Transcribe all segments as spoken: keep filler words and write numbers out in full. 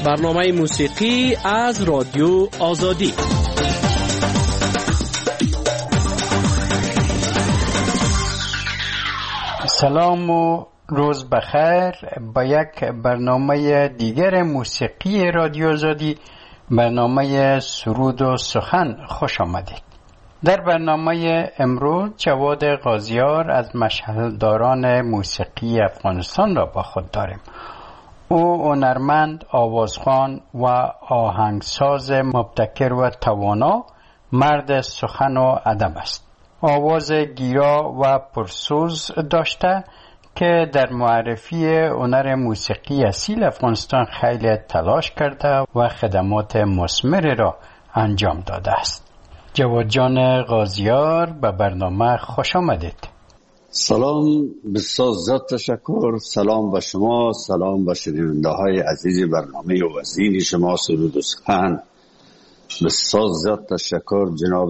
برنامه موسیقی از رادیو آزادی. سلام و روز بخیر. با یک برنامه دیگر موسیقی رادیو آزادی، برنامه سرود و سخن خوش آمدید. در برنامه امروز جواد غازیار از مشعلداران موسیقی افغانستان را با خود داریم. او هنرمند، آوازخوان و آهنگساز مبتکر و توانا، مرد سخن و ادب است. آواز گیرا و پرسوز داشته که در معرفی هنر موسیقی اصیل افغانستان خیلی تلاش کرده و خدمات مثمری را انجام داده است. جواد جان غازیار، به برنامه خوش آمدید. سلام، بسیار زیاد تشکر. سلام به شما، سلام به شنونده های عزیز برنامه وزین شما سرود و سخن. بسیار زیاد تشکر جناب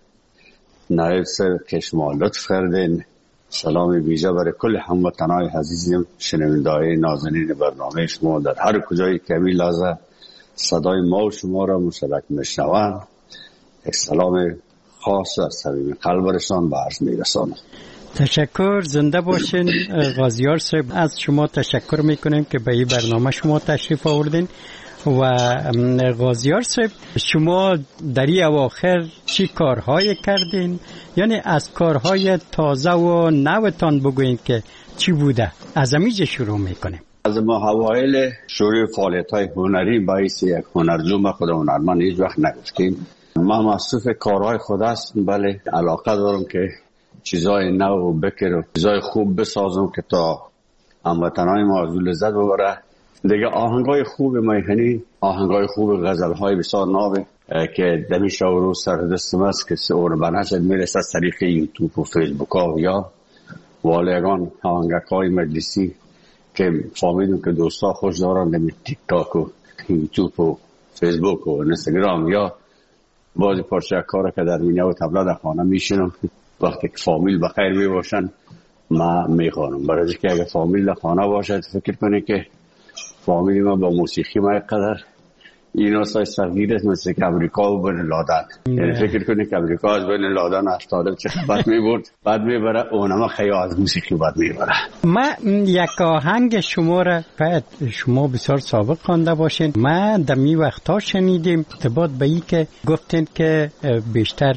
نایب صاحب که شما لطف کردین. سلام ویژه برای کل هموطنان عزیزم، شنونده های نازنین برنامه شما در هر کجای که می لازم صدای ما و شما را مشترک میشنوند. یک سلام خاص از صمیم قلبشان به عرض میرسانم. تشکر، زنده باشین. غازیار صاحب، از شما تشکر میکنیم که به این برنامه شما تشریف آوردین. و غازیار صاحب، شما در این اواخر چی کارهای کردین؟ یعنی از کارهای تازه و نوتان بگوین که چی بوده. از امیج شروع میکنیم. از ما اوایل شروع فعالیت های هنری باعث یک هنرجو ما خود هنرمند هیچ وقت نگفتیم. ما مصروف کارهای خود هستم، بله علاقه دارم که چیزای نو و بکر و چیزای خوب بسازم که تا هموطنان ما از لذت ببره. دیگه آهنگای خوب میهنی، آهنگای خوب غزلهای بسیار نابه که دمی شاورو سر دستم است که اون بنشد میرسه از طریق یوتیوب و فیسبوک ها یا والیگان آهنگک های مجلسی که فهمیدم که دوستا خوش دارن دمی تیک تاک و یوتیوب و فیسبوک و اینستاگرام یا بعضی پارچه کار که در مینه و تبله در خانه میشنم. وقتی که فامیل بخیر می باشن ما میخوانم، برای که اگه فامیل در خانه باشد فکر کنه که فامیلی ما با موسیقی ما قدر اینا سای صغیر است، مثل که امریکا و بین لادن. یعنی فکر کنی که امریکا از بین لادن از طالب چه خبت میبرد بعد میبره اونما خیلی از موسیقی بعد میبره. ما یک آهنگ شما را باید شما بسیار سابق خوانده باشین. ما در می وقتا شنیدیم ارتباط به این که گفتین که بیشتر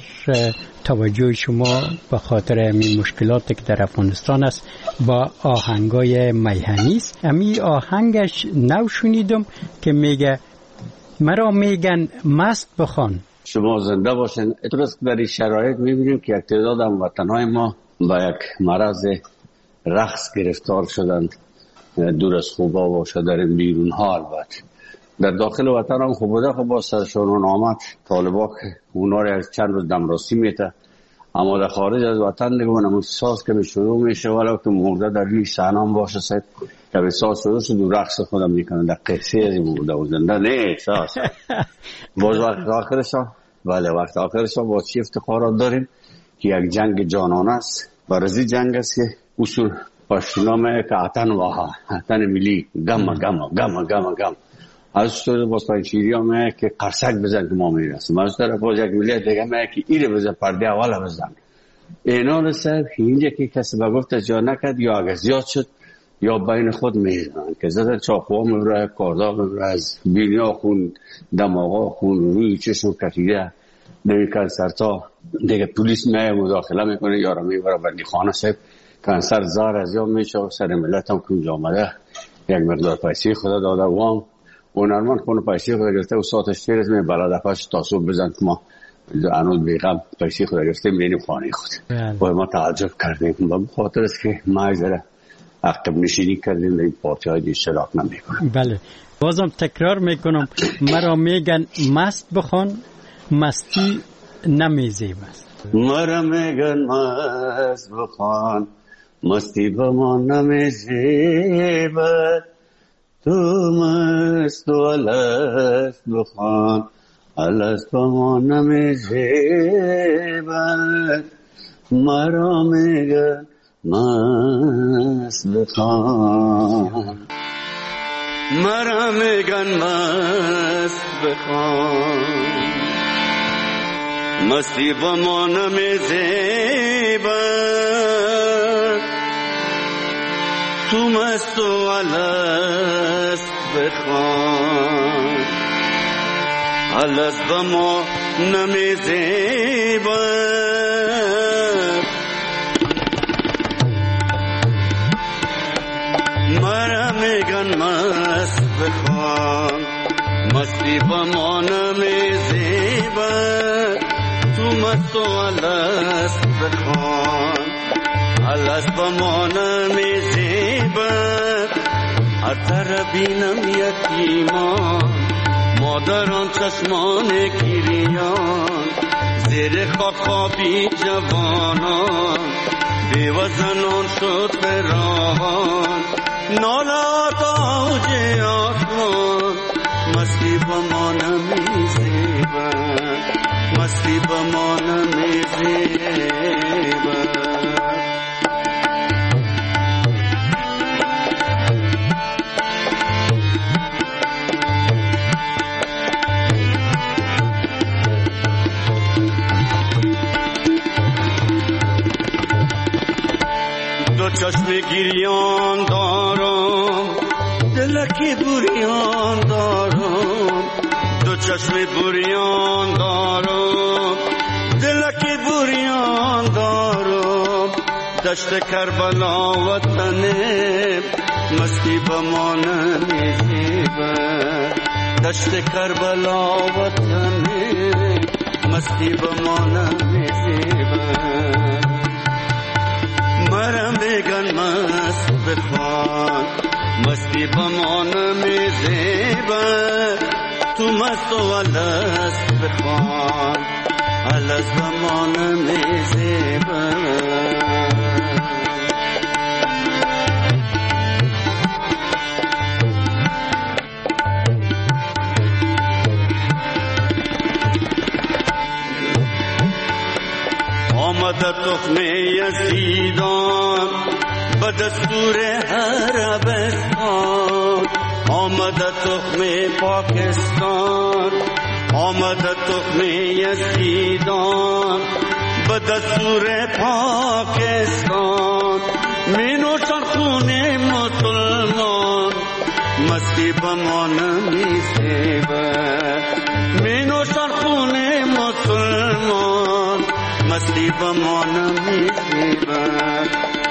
توجه شما به خاطر این مشکلاتی که در افغانستان است با آهنگای میهنی است. امی آهنگش نو شنیدم که میگه مرا میگن مست بخوان. شما زنده باشین. اترس در این شرایط میبینیم که یک تعداد هموطنهای ما با یک مرض رقص گرفتار شدند، دور از خوبا باشه در بیرون ها. البته در داخل وطن هم خوب بوده، خب با سرشون آمد طالبا که اونا را از چند روز دمراستی میته، اما در خارج از وطن دیگه اون ساز که شروع میشه ولی که مرده در روی صحنه باشه سید که به ساز شروع شد و رقص خودم میکنه در قصه از مرده و زنده نه ساز. باز وقت آخرش هم ولی وقت آخرش هم با چی افتخارات داریم که یک جنگ جانانه است. برازی جنگ است که اصول پشتونامه که عطن واها عطن ملی گم گم گم گم گم از طور باز پنچیری همه که قرصک بزن که ما میرسیم، از طرف باز یک ملیت دیگه همه که ایره بزن پرده اول بزن. اینا رسد اینجا که کسی بگفت جا نکد یا اگه زیاد شد یا بین خود میزنن که زدن چاقوها میبره، کاردا میبره، از بینیا خون، دماغا خون، روی چشم کتیده نمی کنسر تا دیگه پولیس میه مداخله میکنه یارا میبره بندی خانه صاحب کنسر زار از یا میشه سر ملت هم کنجا آمده یک مقدار پیسی خدا داده وام هنرمند خونه پیسی خود گرفته و ساعتش تیرز می بلده پاش تاسوب بزن که ما انود بیغم پیسی خود گرفته میرینیم خانه خود و ما تعجب کردیم با خاطر است که ما ذره عقب نشینی کردیم در این پارتی های دیش شراک نمیکنم. بله بازم تکرار میکنم مرا میگن مست بخوان مستی نمیزیب است. مرا میگن مست بخوان مستی با ما نمیزیب تو مست و الست بخوان الست با ما نمیزیبد مرا میگن مست بخوان. مرا میگن مست بخوان، مستی با ما نمیزیبد، تو مست و الست بخوان، الست با ما نمیزیبد، مرا میگن مست بخوان، مستی با ما نمیزیبد، تو مست و الست بخوان، الست با ما نمیزیبد، هر طرف بینم یتیمان، مادران چشمان گریان، زیر خاک خوابی جوانان، بیوزنان شد فراوان، نالات آوج آسمان، مستی با ما نمیزیبد، مستی با ما نمیزیبد. دو چشم گریان دارم، دلکی بریان دارم، دو چشم بریان دارم، دلکی بریان دارم، دشت کربلا وطنم، مستی با ما نمیزیبد، دشت کربلا وطنم، مستی با ما نمیزیبد، مرا میگن مست بخوان، مستی با ما نمیزیبد، تو مست و الست بخوان، الست با ما نمیزیبد. آمد تخم یزیدان به دستور عربستان، آمد تخم پاکستان، آمد تخم یزیدان به دستور پاکستان، می نوشن خون مسلمان، مستی با ما نمیزیبد، می نوشن خون مسلمان، مستی با ما نمیزیبد،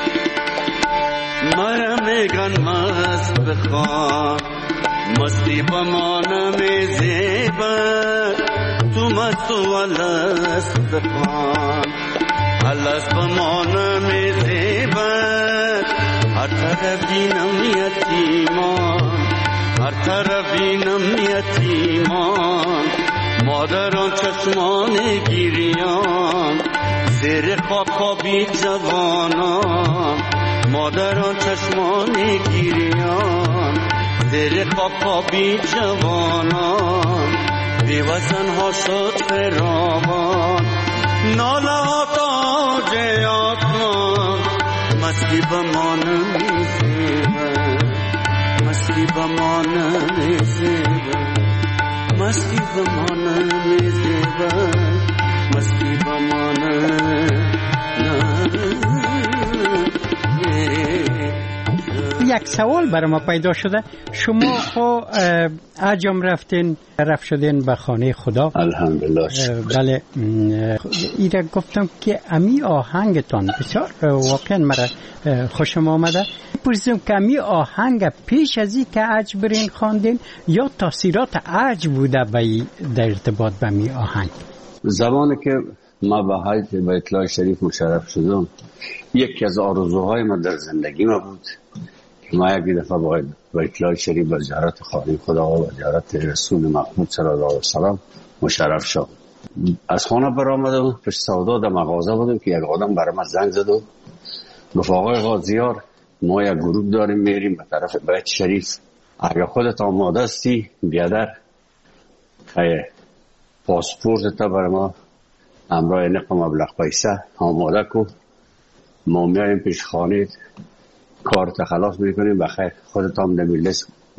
مرا میگن مست بخوان، مستی با ما نمیزیبد، تو مست و الست بخوان، الست با ما نمیزیبد، هر طرف بینم یتیمان، هر طرف بینم یتیمان، مادران چشمان گریان، زیر خواب خوابی جوانان، مادران چشمان گریان، زیر خواب خوابی جوانان، بیوزن ها شد فراوان، ناله ها تاج آسمان، مستی با ما نمیزیبد، مستی با ما نمیزیبد، مستی با ما نمیزیبد، مستی با ما نمیزیبد. یک سوال برای ما پیدا شده، شما خو عجم رفتین رفت شدین به خانه خدا الحمدلله. بله، ایره گفتم که امی آهنگتان بسیار واقعا مرا خوشم آمده. پرسیدم که امی آهنگ پیش از این که عج برین خواندین یا تاثیرات عج بوده به در ارتباط به امی آهنگ؟ زمانی که ما به حج بیت الله شریف مشرف شدم، یکی از آرزوهای من در زندگی ما بود که ما یک دفعه باید بیت الله شریف به زیارت خانه خدا و زیارت رسول محمود صلی الله علیه و سلم مشرف شدم. از خانه برآمدم، پیش سودا در مغازه بودم که یک آدم برای من زنگ زد و گفت آقای قاضیار، ما یک گروه داریم میریم به طرف بیت شریف، اگر خودت آماده هستی بیا در خیلی پاسپورت تا برای ما همراه نقم مبلغ پیسه آماده کن، ما میاییم پیش خانه کارت خلاص میکنیم، بخیر خودت هم دمی لیست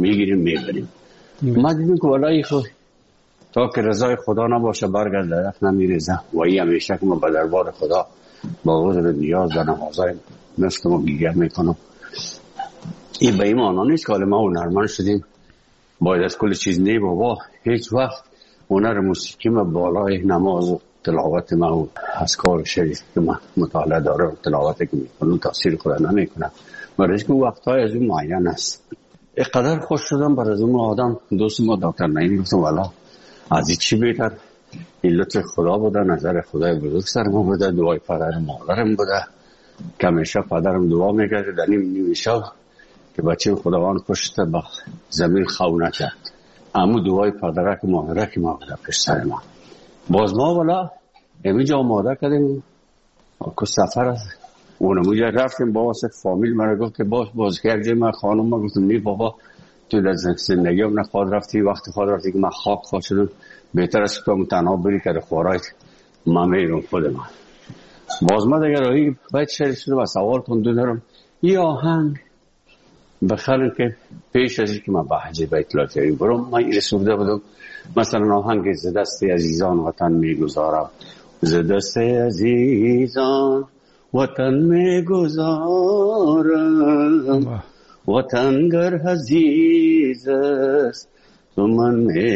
میگیریم میبریم. ما دیدیم که والایی خود تا که رضای خدا نباشه برگرد درخت نمیریزه و این همیشه که ما به دربار خدا با عذر نیاز در نمازهای مثل ما گیگر میکنم. این به این معنا نیست که حالا ما هنرمند شدیم باید از کل چیز نی بابا. هیچ وقت هنر موسیقی ما بالای نماز و تلاوت ما و اذکار شریف که ما مطالعه داره و تلاوتی که میکنم تاثیر خود نمیکنه. برای که وقتهای از اون معین است. اینقدر خوش شدم بر از اون آدم دوست ما دکتر نعیم گفتم والا از این چی بهتر این لطف خدا بوده، نظر خدای بزرگ سر ما بوده، دعای پدر مادرم بوده که همیشه پدرم دعا میکرد در نیم نیم شب که بچه خداوند کشته به زمین خو نکرد. اما دعای پدرک مادرک ما بوده پشت سر ما. باز ما والا همینجا آماده کردیم که سفر است اونموجه رفتیم با واسه فامیل مرا گفت که باز باز که یک جای من خانم ما گفتم نی بابا تو در زندگی هم نخواد رفتی وقتی خود رفتی که من خاک خواه شدم بهتر است که تنها بری که خوارای ما میرم خود من. باز ما دیگر راهی باید شریف شده و سوال کنده دارم یه آهنگ بخیرم که پیش از که من به حج بیت الله شریف برم من این رسوده بودم مثلا آهنگ ز دست عزیزان وطن میگذارم ز دست عزیزان وطن میگذارم وطن گر عزیز است تو من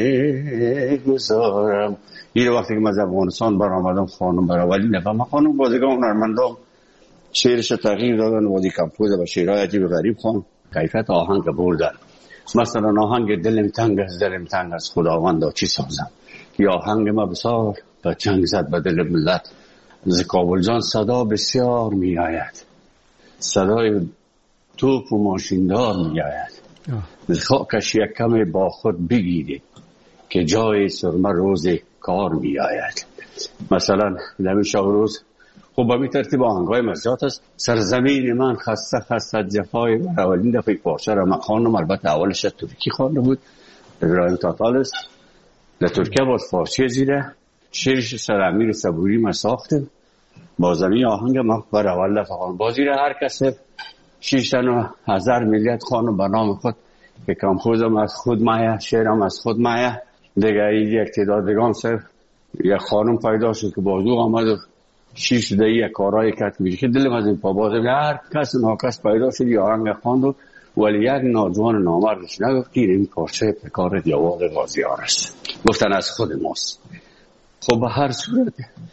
میگذارم. این وقتی که من از افغانستان برآمدم خانم برای ولی نفهم خانم بازیگاه هنرمندان شعرش تغییر دادن و دی کمپوز و شعرهای عجیب غریب خان کیفیت آهنگ بردن. مثلا آهنگ دلم تنگ است دلم تنگ است خداوندا چی سازم یا آهنگ ما بسار به چنگ زد به دل ملت ز کابل جان صدا بسیار می آید صدای توپ و ماشیندار می آید ز خاکش یک کم با خود بگیرید که جای سرمه روز کار می آید. مثلا دمی شب روز خب به می ترتیب آهنگای مزجات است. سرزمین من خسته خسته جفای من اولین دفعه پارچه را من خواندم. البته اولش ترکی خوانده بود ابراهیم تاتال است در ترکیه باز فارسی زیره شعرش سر امیر صبوری ما ساختم با زمین آهنگ من بر اول دفعه خواندم. بازی را هر کسی شش تا هزار میلیارد خانم به نام خود که کمپوزم از خود مایه شعرم از خود مایه دیگه یک تعدادگان سر یک خانم پیدا شد که بازو آمد و شیش دهی یک کارهای کت میشه که دلم از این پا بازم هر کس ناکس پیدا شد یا آهنگ خواند ولی یک ناجوان نامردش نگفت که این پارچه پکار دیوار غازیار است گفتن از خود ماست. خب به هر صورت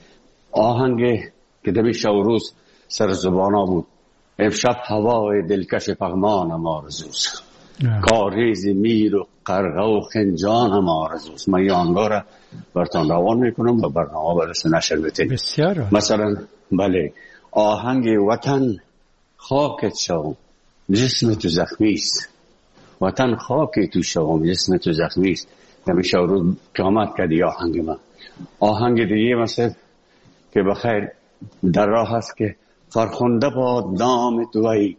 آهنگ که دمی شب و روز سر زبانا بود امشب هوای دلکش پغمانم آرزوست کاریز میر و قرغه و خنجانم آرزوست. من یه آنگاه را برتان روان میکنم و برنامه برسه نشر بتین. بسیار مثلا بله آهنگ وطن خاکت شوم جسم تو زخمیست وطن خاک تو شوم جسم تو زخمیست همیشه روز قیامت کردی آهنگ من. آهنگ دیگه مثلا که بخیر در راه هست که فرخنده باد نام تو ای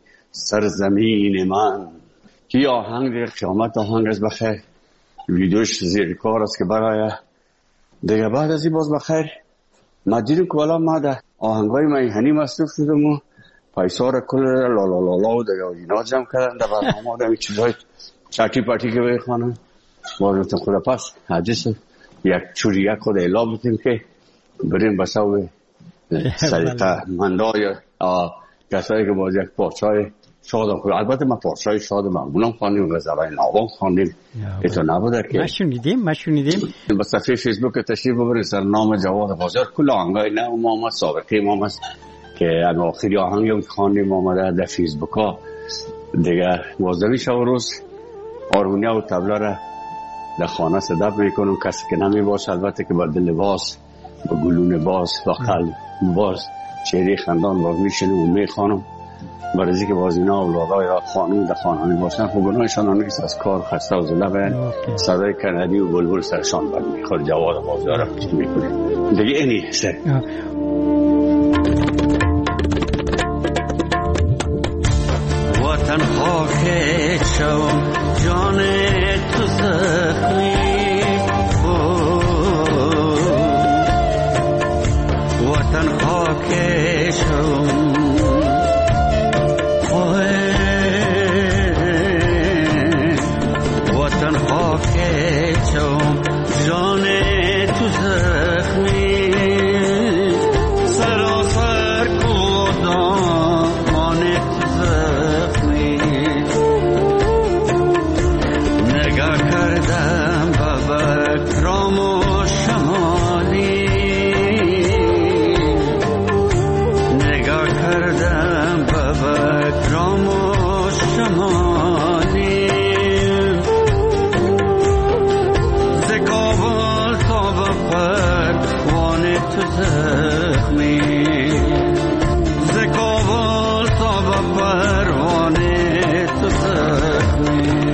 سرزمین من که آهنگ دیگه قیامت آهنگ است بخیر ویدیوش زیر کار است که برای دیگه بعد از این باز بخیر ما دیدیم که والا ما در آهنگای میهنی مصروف شدم و پیسار کل لا لا لا لا و دیگه اینا جمع کردن در برنامه آدم این چیزهای چاکی پاتی که بخوانم بازمتون خود پس حدیث یک چوری یک خود اعلا بودیم که بریم بساوی سریعه مندای کسایی که باز یک پارچای شاد خود البته ما پارچای شاد معمولم خواندیم غزلای ناوان خواندیم ایتو نبوده که ما شنیدیم ما شنیدیم با صفحه فیسبوک تشریف ببرید سر نام جواد بازار کل آهنگای نه و محمد سابقه محمد که ان آخری آهنگم خواندیم آمده در فیسبوک ها دیگه وازدوی شب و روز آرمونیا و تبله را در خانه صدب میکنم کسی که نمی باشه البته که با دل باز با گلون باز با قلب باز چهره خندان باز میشنم و میخوانم برای که باز اینا اولادای را خانم در خانهانی باشن خب گناهشان آنگیست از کار خسته و زله برن صدای کندی و بلبل سرشان بر میخواد جواد بازار را کچی میکنه دیگه اینی سر وطن خاک شو جان تو زخمی وطن خاک شو زخمی ز کابل تا به پروانه تو زخمی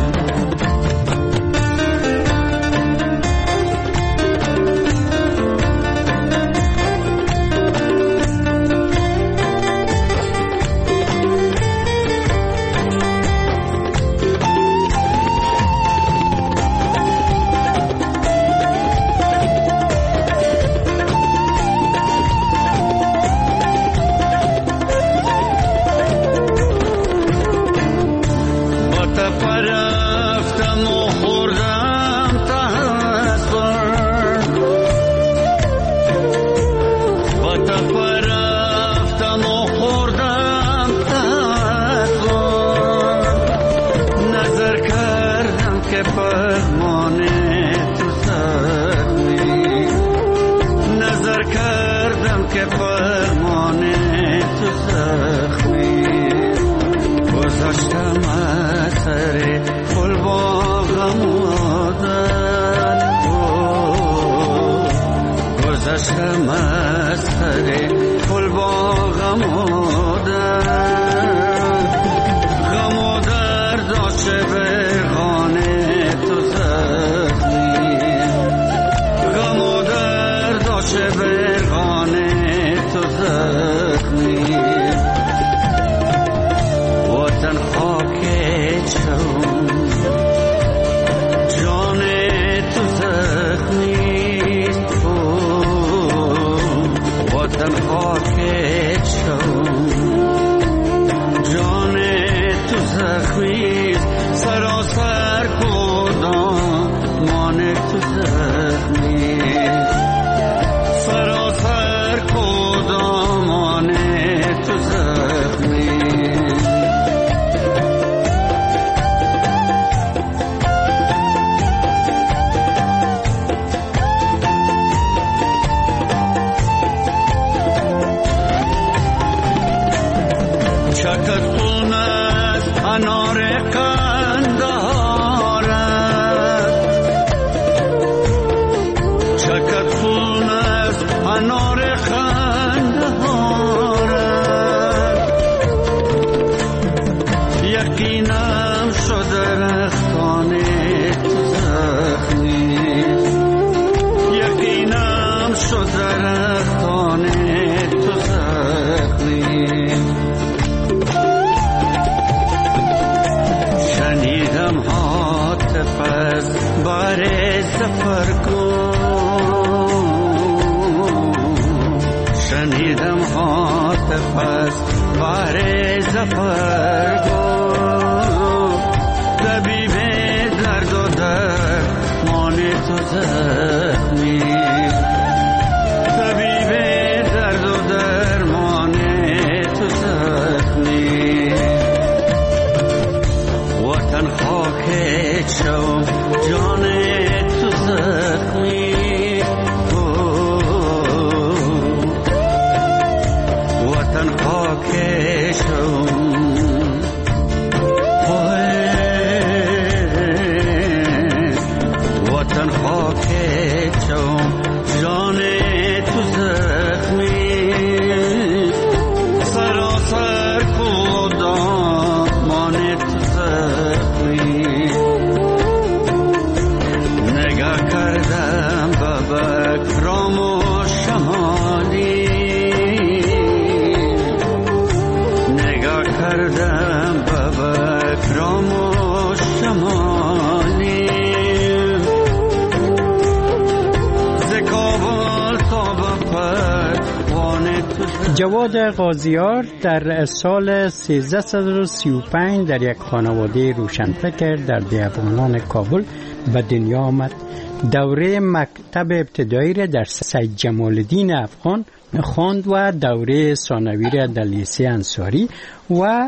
جواد قاضیار در سال سیزده و سی و پنج در یک خانواده روشنفکر در بیابانان کابل به دنیا آمد. دوره مکتب ابتدایی را در سید جمال الدین افغان خواند و دوره ثانوی را در لیسه انصاری و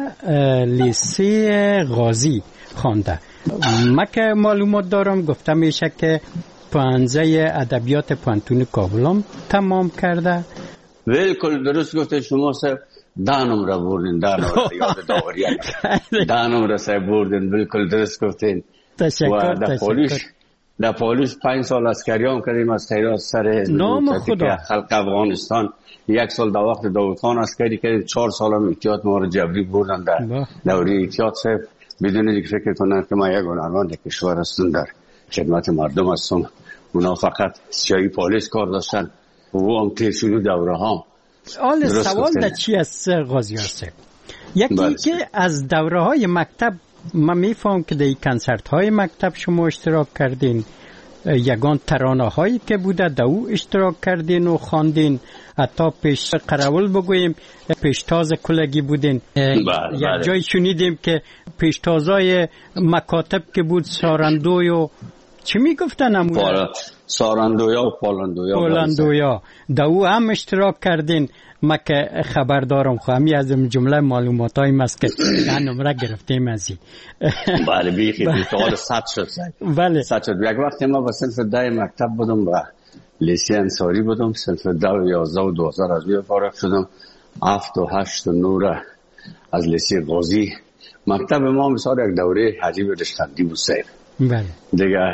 لیسه غازی خوانده. من که معلومات دارم گفته میشه که پانزه ادبیات پانتون کابل هم تمام کرده. بالکل درست گفته شما صاحب. دانم را بردین، دانم را یاد داوریت دانم را صاحب بردین، بالکل درست گفتین. تشکر. و در پولیش در پالیس پنج سال اسکریان کردیم از خیرات سر نام خدا خلق افغانستان. یک سال در وقت داود خان اسکری کردیم، چهار سال هم احتیاط ما رو جبری بردن در دوره احتیاط صاحب، بدون اینکه فکر کنن که ما یک هنرمند کشور هستم در خدمت مردم هستم. اونا فقط سیاهی پالیس کار داشتن و هم تیر شده دوره هم. حال سوال در چی است غازی صاحب؟ یکی که از دوره های مکتب ما میفهم که در کنسرت های مکتب شما اشتراک کردین، یگان ترانه هایی که بوده در او اشتراک کردین و خواندین، حتی پیش قراول بگوییم پیشتاز کلگی بودین. یک جای شنیدیم که پیشتازای مکاتب که بود سارندوی و چی میگفتن همون؟ سارندویا و پالندویا. پالندویا در او هم اشتراک کردین. ما که خبر دارم خواهمی از جمله معلومات های مست که نمره گرفتیم از این. بله بیخی بیتوال ست شد. بله ست شد. یک وقت ما با صنف ده مکتب بودم و لیسی انصاری بودم، صنف ده و یازده و دوازده از بیو فارغ شدم، هفت و هشت و نور از لیسی غازی. مکتب ما مثال یک دوره حجیب رشتندی بود سیر. بله دیگه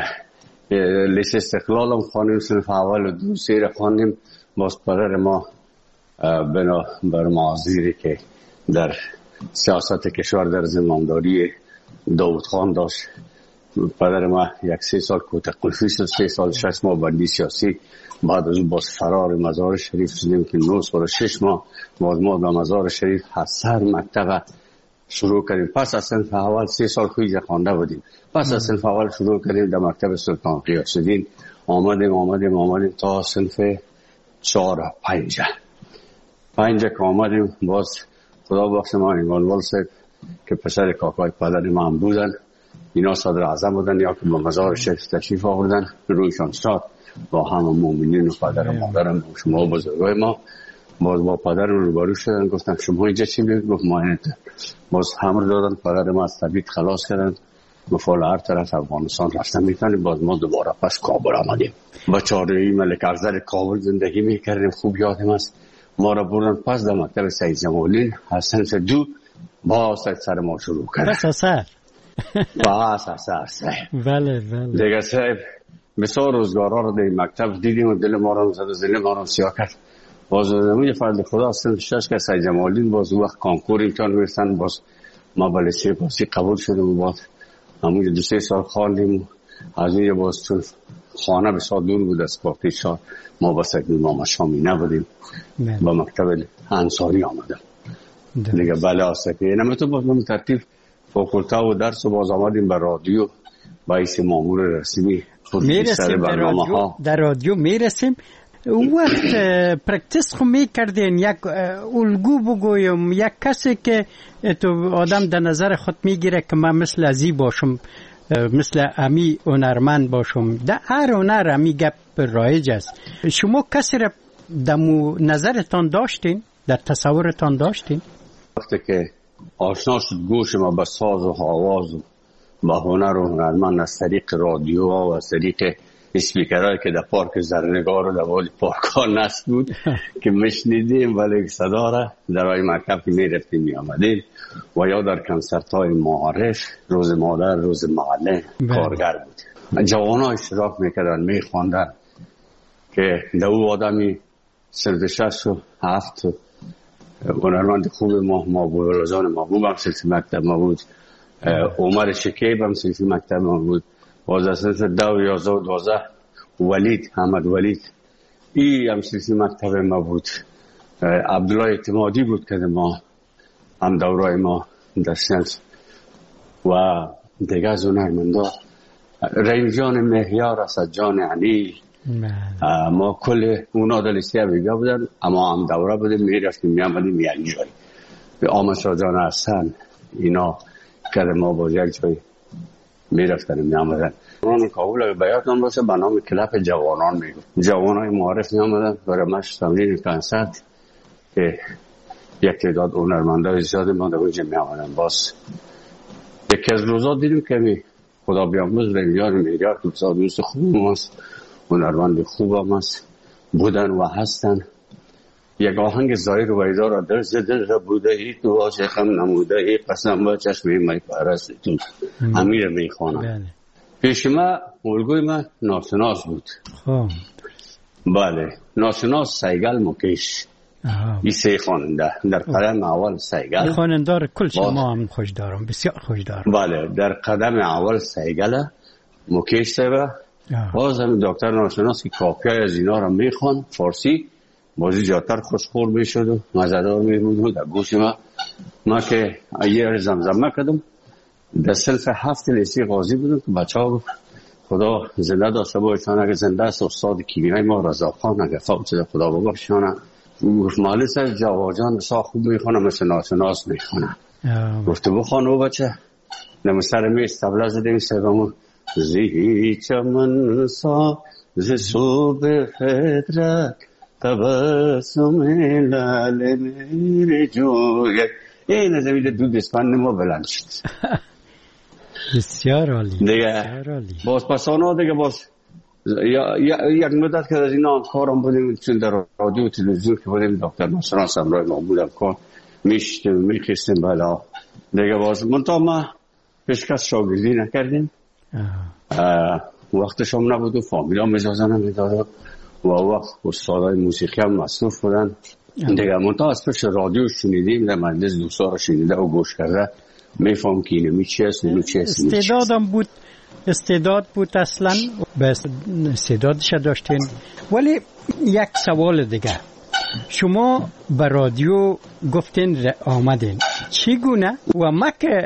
لیسی استقلال هم خواندیم، صنف اول و دو سیر خواندیم. باز پدر ما بنا بر معاذیری که در سیاست کشور در زمانداری داود خان داشت، پدر ما یک سه سال کوته قلفی شد، سه سال شش ماه بندی سیاسی، بعد از اون باز فرار مزار شریف شدیم که نه سال شش ماه باز ما در مزار شریف هر مکتب شروع کردیم. پس از صنف اول سه سال خویجه خوانده بودیم، پس از صنف اول شروع کردیم در مکتب سلطان غیاث‌الدین، آمدیم آمدیم آمدیم تا صنف چهار پنجه پنجه که آمدیم. باز خدا بخش ما اینگانوال صاحب که پسر کاکای پدر ما هم بودن، اینا صدر اعظم بودن یا که با مزار شریف تشریف آوردن، رویشان شاد با هم مومنین و پدر و مادرم و شما بزرگای ما. باز با پدر رو روبرو شدن، گفتن شما اینجا چی بید؟ گفت ما اینه. باز همر دادن، پدر ما از طبیعت خلاص کردن، گفت هر طرف افغانستان رفتن میکنیم. باز ما دوباره پس کابل آمدیم، با چاره ملک افضل کابل زندگی میکردیم. خوب یادم است ما را بردن پس در مکتب سید جمالدین از صنف دو باز سر ما شروع کردن. بس اثر باز اثر صاحب. بله بله دیگه صاحب بسیار روزگارها رو در مکتب دیدیم و دل ما را زد و زل ما را سیاه کرد. باز زمین فضل خدا صنف شش که سید جمالدین باز وقت کانکور امتحان میرسن، باز ما به لیسه پاسی قبول شدیم و باز همونجا دو سه سال خواندیم. از اینجا باز چون خانه بسیار دور بود از پاکی شاه، ما با سید امام شامی نبودیم، با مکتب انصاری آمدم دیگه. بله آسفی اینم تو باز من ترتیب فاکولته و درس و باز آمدیم به رادیو با ایسی مامور رسمی میرسیم در رادیو. در رادیو میرسیم وقت پرکتیس خو میکردین، یک الگو بگویم، یک کسی که تو آدم در نظر خود میگیره که من مثل ازی باشم، مثل امی هنرمند باشم، در هر هنر امی گپ رایج است. شما کسی را در نظرتان داشتین، در تصورتان داشتین؟ وقتی که آشنا شد گوش ما به ساز و آواز و با هنر و هنرمند از طریق رادیو و از طریق اسپیکرهایی که در پارک زرنگار و در والی پارک ها نصب بود که مشنیدیم، ولی صدا را در های مکتب که می رفتیم می آمدیم و یا در کنسرت های معارف، روز مادر، روز معلم کارگر بود. جوان ها اشتراک می کردن، می خواندن که در او آدمی سرد شش و هفت هنرمند خوب ما ما بود، رزان محبوب هم سلسی مکتب ما بود، عمر شکیب هم سلسی مکتب ما بود، باز از سلسی دو و یازده و دوازده ولید، حمد ولید ای هم سلسی مکتب ما بود، عبدالله اعتمادی بود که ما هم دورای ما در سلس و دیگه از هنرمندا رحیم جان مهیار، اسد جان علی، ما کل اونا در لیسته بیگا بودن، اما هم دوره بودیم می رفتیم می آمدیم یک جایی به آمد شاجان حسن اینا که ما با یک جایی می رفتن می آمدن. اونان کابل بیاتان باشه به نام کلپ جوانان می گفت، جوان های معارف می آمدن برای مشت تمرین کنسرت که یک تعداد هنرمندای زیاد ما در اونجا می آمدن. باز یکی از روزا دیدیم که می خدا بیاموز رمیار میلیار که بسیار دوست خوب ماست، هنرمند خوب هم هست، بودن و هستن. یک آهنگ ظاهر و ویدا را در زدل را بوده ای تو عاشقم نموده ای قسم با چشمی می پرست تو امیر می خوانم. پیش ما الگوی من ناشناس بود. خب بله، ناشناس، سیگل، مکیش. این سه خواننده در قدم اول سیگل. خوانندار کل شما هم خوش دارم، بسیار خوش دارم. بله، در قدم اول سیگل، مکیش سبا. باز هم دکتر ناشناس که کاپیای از اینا را میخوان فارسی، بازی جاتر خوشخور میشد و مزدار میبود در گوش ما. ما که یه زمزمه کردم در صنف هفت لیسی غازی بودم که بچه ها خدا زنده داشته باشن، اگه زنده است استاد کیمیای ما رضا خان، اگه فوت شده خدا ببخشانه، گفت مالی سر جواد جان بسا خوب میخونه مثل ناشناس میخونه. گفت بخوان او بچه نمو سر میز تبله زدیم سبمون زی چمن سا ز صبح فطرت تبسم لال میری جوید. این زمین دو دستان ما بلند شد. بسیار عالی. دیگه باز پسانا دیگه باز یا یک مدت که از اینا کارم بودیم، چون در رادیو و تلویزیون که بودیم دکتر ناشناس همراه ما بودم کار میشتیم میخیستیم بالا. دیگه باز منطقه ما پیشکش شاگردی نکردیم. وقتش هم نبود و فامیل هم اجازه نمیداد و وقت استادای موسیقی هم مصروف بودن. دیگه منطقه از پیش رادیو شنیدیم، در مجلس دوستا رو شنیده و گوش کرده میفهم که اینمی چی هست اینو چی هست. استعدادم بود، استعداد بود اصلا، به استعدادش داشتین. ولی یک سوال دیگه، شما به رادیو گفتین آمدین چیگونه؟ و ما که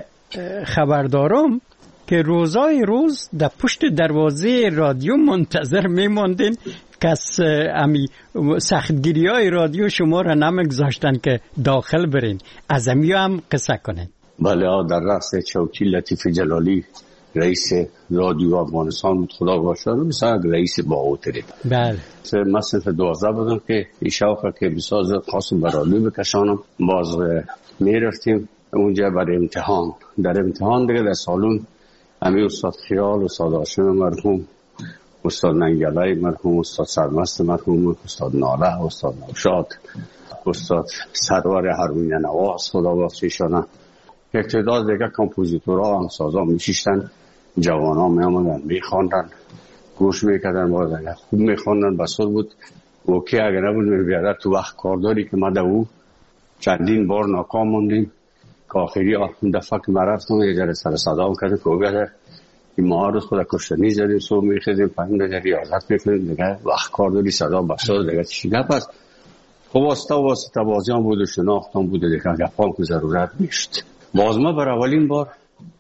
خبردارم که روزای روز در پشت دروازه رادیو منتظر میماندین، کس امی سختگیری های رادیو شما را نمیگذاشتن که داخل برین. از امی هم قصه کنین. بله، در رأس چوکی لطیف جلالی رئیس رادیو افغانستان بود، خدا باشد، مثلا رئیس باوتری. بله. من صنف دوازده بودم که ایشاوخه که بساز خواستم به رادیو بکشانم. باز میرفتیم اونجا برای امتحان. در امتحان دیگه در سالون امی استاد خیال، استاد هاشم مرحوم، استاد ننگلای مرحوم، استاد سرمست مرحوم، استاد ناله، استاد نوشاد، استاد سرور هرمین نواز، خدا بخشیشانه، یک تعداد دیگه کمپوزیتورها هم سازا میشیشتن. جوان ها می آمدن میخواندن، گوش میکردن، باز اگر خوب میخواندن بسر بود. و که اگر نبود میبیادر تو وقت کارداری که ما دو چندین بار ناکام موندیم که آخری دفعه که من رفتم یه جره سر صدا هم کرده که بیادر این ماه روز خود کشتنی زدیم، صبح میخیدیم فهیم دیگه ریاضت میکنیم دیگه وقت کارداری صدا بسر دیگه چی نپس. خب واسطه واسطه بازی هم بود و شناخت هم بود دیگه گفان که ضرورت میشت. باز ما بر اولین بار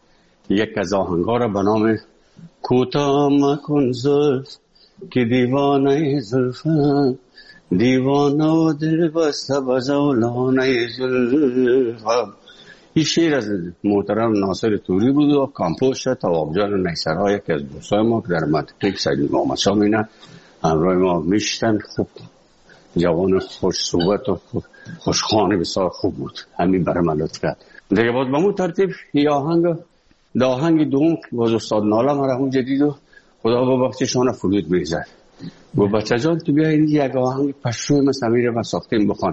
یک از آهنگا را به نام کوتا مکن زلف که دیوانه زلفم، دیوانه و دل بسته بزولانه زلفم. این شعر از محترم ناصر توری بود و کامپوز شد توابجان نیسرها، یک از دوستای ما که در منطقه سید محمد شاه مینه همراه ما میشتن. خوب جوان خوش صحبت و خوشخانه بسیار خوب بود، همین برای من لطف کرد. دیگه باز به مون ترتیب یه آهنگ ده آهنگ دوم باز استاد ناله مرحوم جدید و خدا ببخشیشانه فرود میزد. گفت بچه جان تو بیا این یک آهنگ پشوی مثل میره و ساختیم بخوان.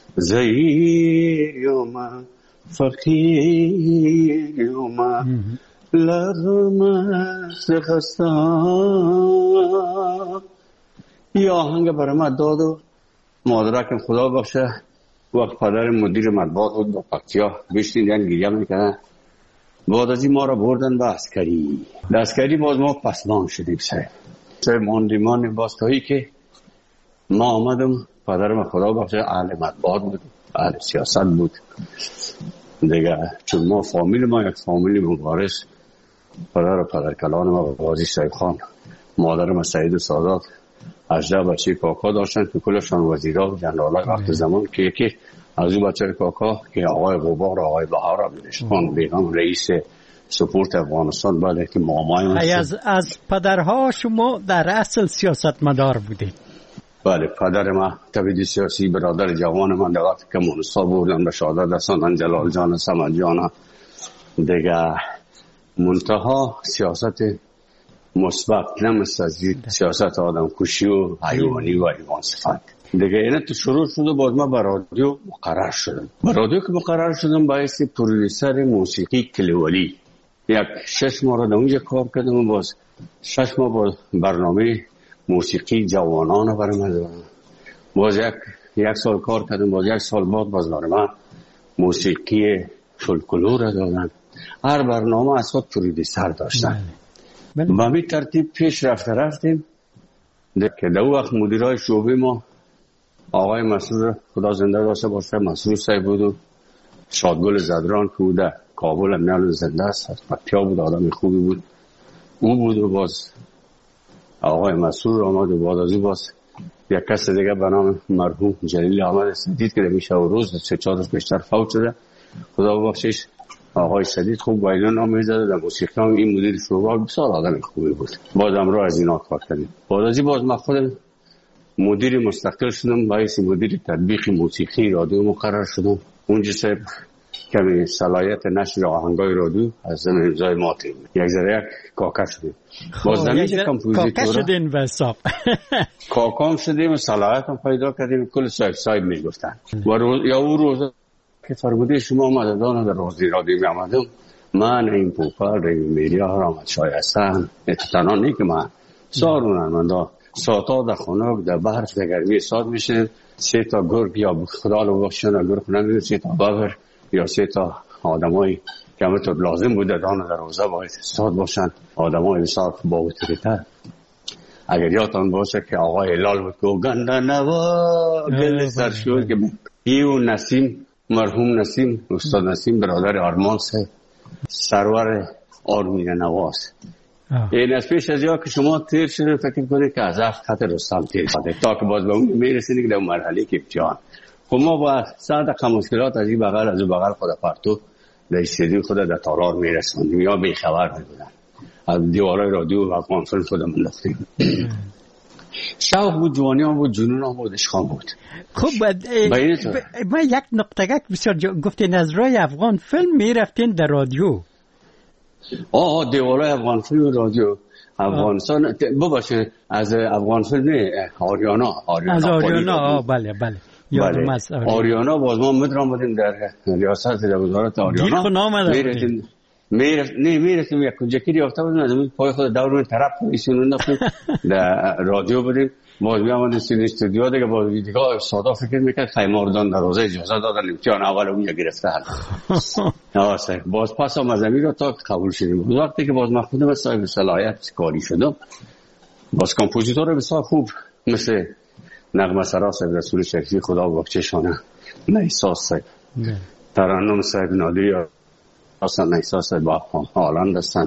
زیر من فقیر من لغم خستا. یه آهنگ برای من داد و مادرکم خدا بخشه وقت پدر مدیر مطبوعات بود با پکتیا بشتین یعنی گریه میکنن. بعد از این ما را بردن به عسکری. به عسکری باز ما پسمان شدیم سه سه ماندیمان باز تایی که ما آمدم. پدرم خدا بخشه اهل مطبوعات بود، اهل سیاست بود دیگه. چون ما فامیل ما یک فامیل مبارز، پدر و پدر کلان ما قاضی سیب خان، مادرم سعید سادات، هجده بچه کاکا داشتن که کلشان وزیرها و جنرالای وقت زمان که یکی از اون بچه کاکا که آقای غبار آقای بهار عبدالشخان بیگم رئیس سپورت افغانستان، بله که مامای من از از پدرها شما در اصل سیاست مدار بودید؟ بله، پدر ما تبعید سیاسی، برادر جوان من در وقت که منصاب بودن به شهادت رساندن، جلال جان سمد جان دیگه. منتها سیاست مثبت، نه مثل سیاست آدم کشی و حیوانی و حیوان صفت دیگه. اینه تو شروع شد و باز ما به رادیو مقرر شدم. به رادیو که مقرر شدم باعث پرودیسر موسیقی کلیولی یک شش ماه را در اونجا کار کردم و باز شش ماه باز برنامه موسیقی جوانان رو برای من دارم. باز یک یک سال کار کردم، باز یک سال بعد باز برای من موسیقی فولکلور را دادن. هر برنامه از خود پرودیوسر داشتن. به همین ترتیب پیش رفته رفتیم که در وقت مدیرای شعبه ما آقای مسرور خدا زنده داشته باشه، مسرور صاحب بود و شادگل زدران که بود در کابل میال زنده است، پتیا بود، آدم خوبی بود، او بود و باز آقای مسرور آمد و بعد از او باز یک کس دیگه به نام مرحوم جلیل آمد سدید که میشه و روز سه چهار روز بیشتر فوت شده، خدا ببخشش. آقای سدید خوب وایلون نام میزد در موسیقی هم این مدیر شعبه بسیار آدم خوبی بود. باز امرو از اینا کار کردیم. بعد از باز من خودم مدیر مستقل شدم، باعث مدیر تطبیق موسیقی رادیو مقرر شدم. اونجا صاحب کمی صلاحیت نشر آهنگای رادیو از امضای ما تیم یک ذره یک کاکا شدیم. باز نمیشه کامپوزیتور کاکا شدین به حساب کاکام شدیم و صلاحیت هم پیدا کردیم. کل صاحب صاحب میگفتن و روز یا اون روز که فرموده شما مددان در رازی رادیو می آمدم، من این پوپر این میلیار آمد شایستن اتتنا نی که من سارونن من دا ساعتا در خانه در برف در گرمی ساد میشه، سه تا گرگ یا خدا رو بخشن گرگ نمیده، سه تا ببر یا سه تا آدم های که همه تو لازم بوده دانه در روزه باید ساد باشن، آدم های بسیار با اتریتر. اگر یادتان باشه که آقای هلال بود که گنده نوا گل سرشون که ایو نسیم مرحوم نسیم استاد نسیم برادر آرمان صاحب سرور آرمین نواز. این از پیش از یا که شما تیر شده فکر کنید که از هفت خط رستم تیر شده تا که باز به اون میرسید که در مرحله که ابتیان خب ما با صد دقیقه مشکلات از این بغل از این بغل خود پرتو در استیدیو خود در تالار میرسوندیم یا بیخبر میبودن از دیوارای رادیو و افغان فیلم خود منداختیم. شوق بود، جوانی هم بود، جنون هم بود، عشق هم بود. خب ما یک نقطه بسیار گفتین از رای افغان فیلم میرفتین در رادیو. آه دیوارای افغان فیلم رادیو افغانستان بباشه از افغان فیلم نه آریانا آریانا از آریانا بله بله یادم از آریانا باز ما مدرام بودیم در ریاست در وزارت آریانا دیر خود آمده میرفت نه میرفتیم یک کنجکی ریافته بودیم از پای خود دور طرف ایشون انداختیم در رادیو بودیم باز میامدیم سین استودیو دیگه باز دیگه ساده فکر میکرد خیماردان دروازه اجازه دادن امتحان اول اون گرفته ها باز پس هم از امیر تا قبول شدیم. وقتی که باز من خودم صاحب صلاحیت کاری شدم باز کامپوزیتور بسیار خوب مثل نغمه سرا صاحب رسول شریفی خدا بخششانه نیساس صاحب ترنم صاحب نادری اصلا نیساس با هالند هستن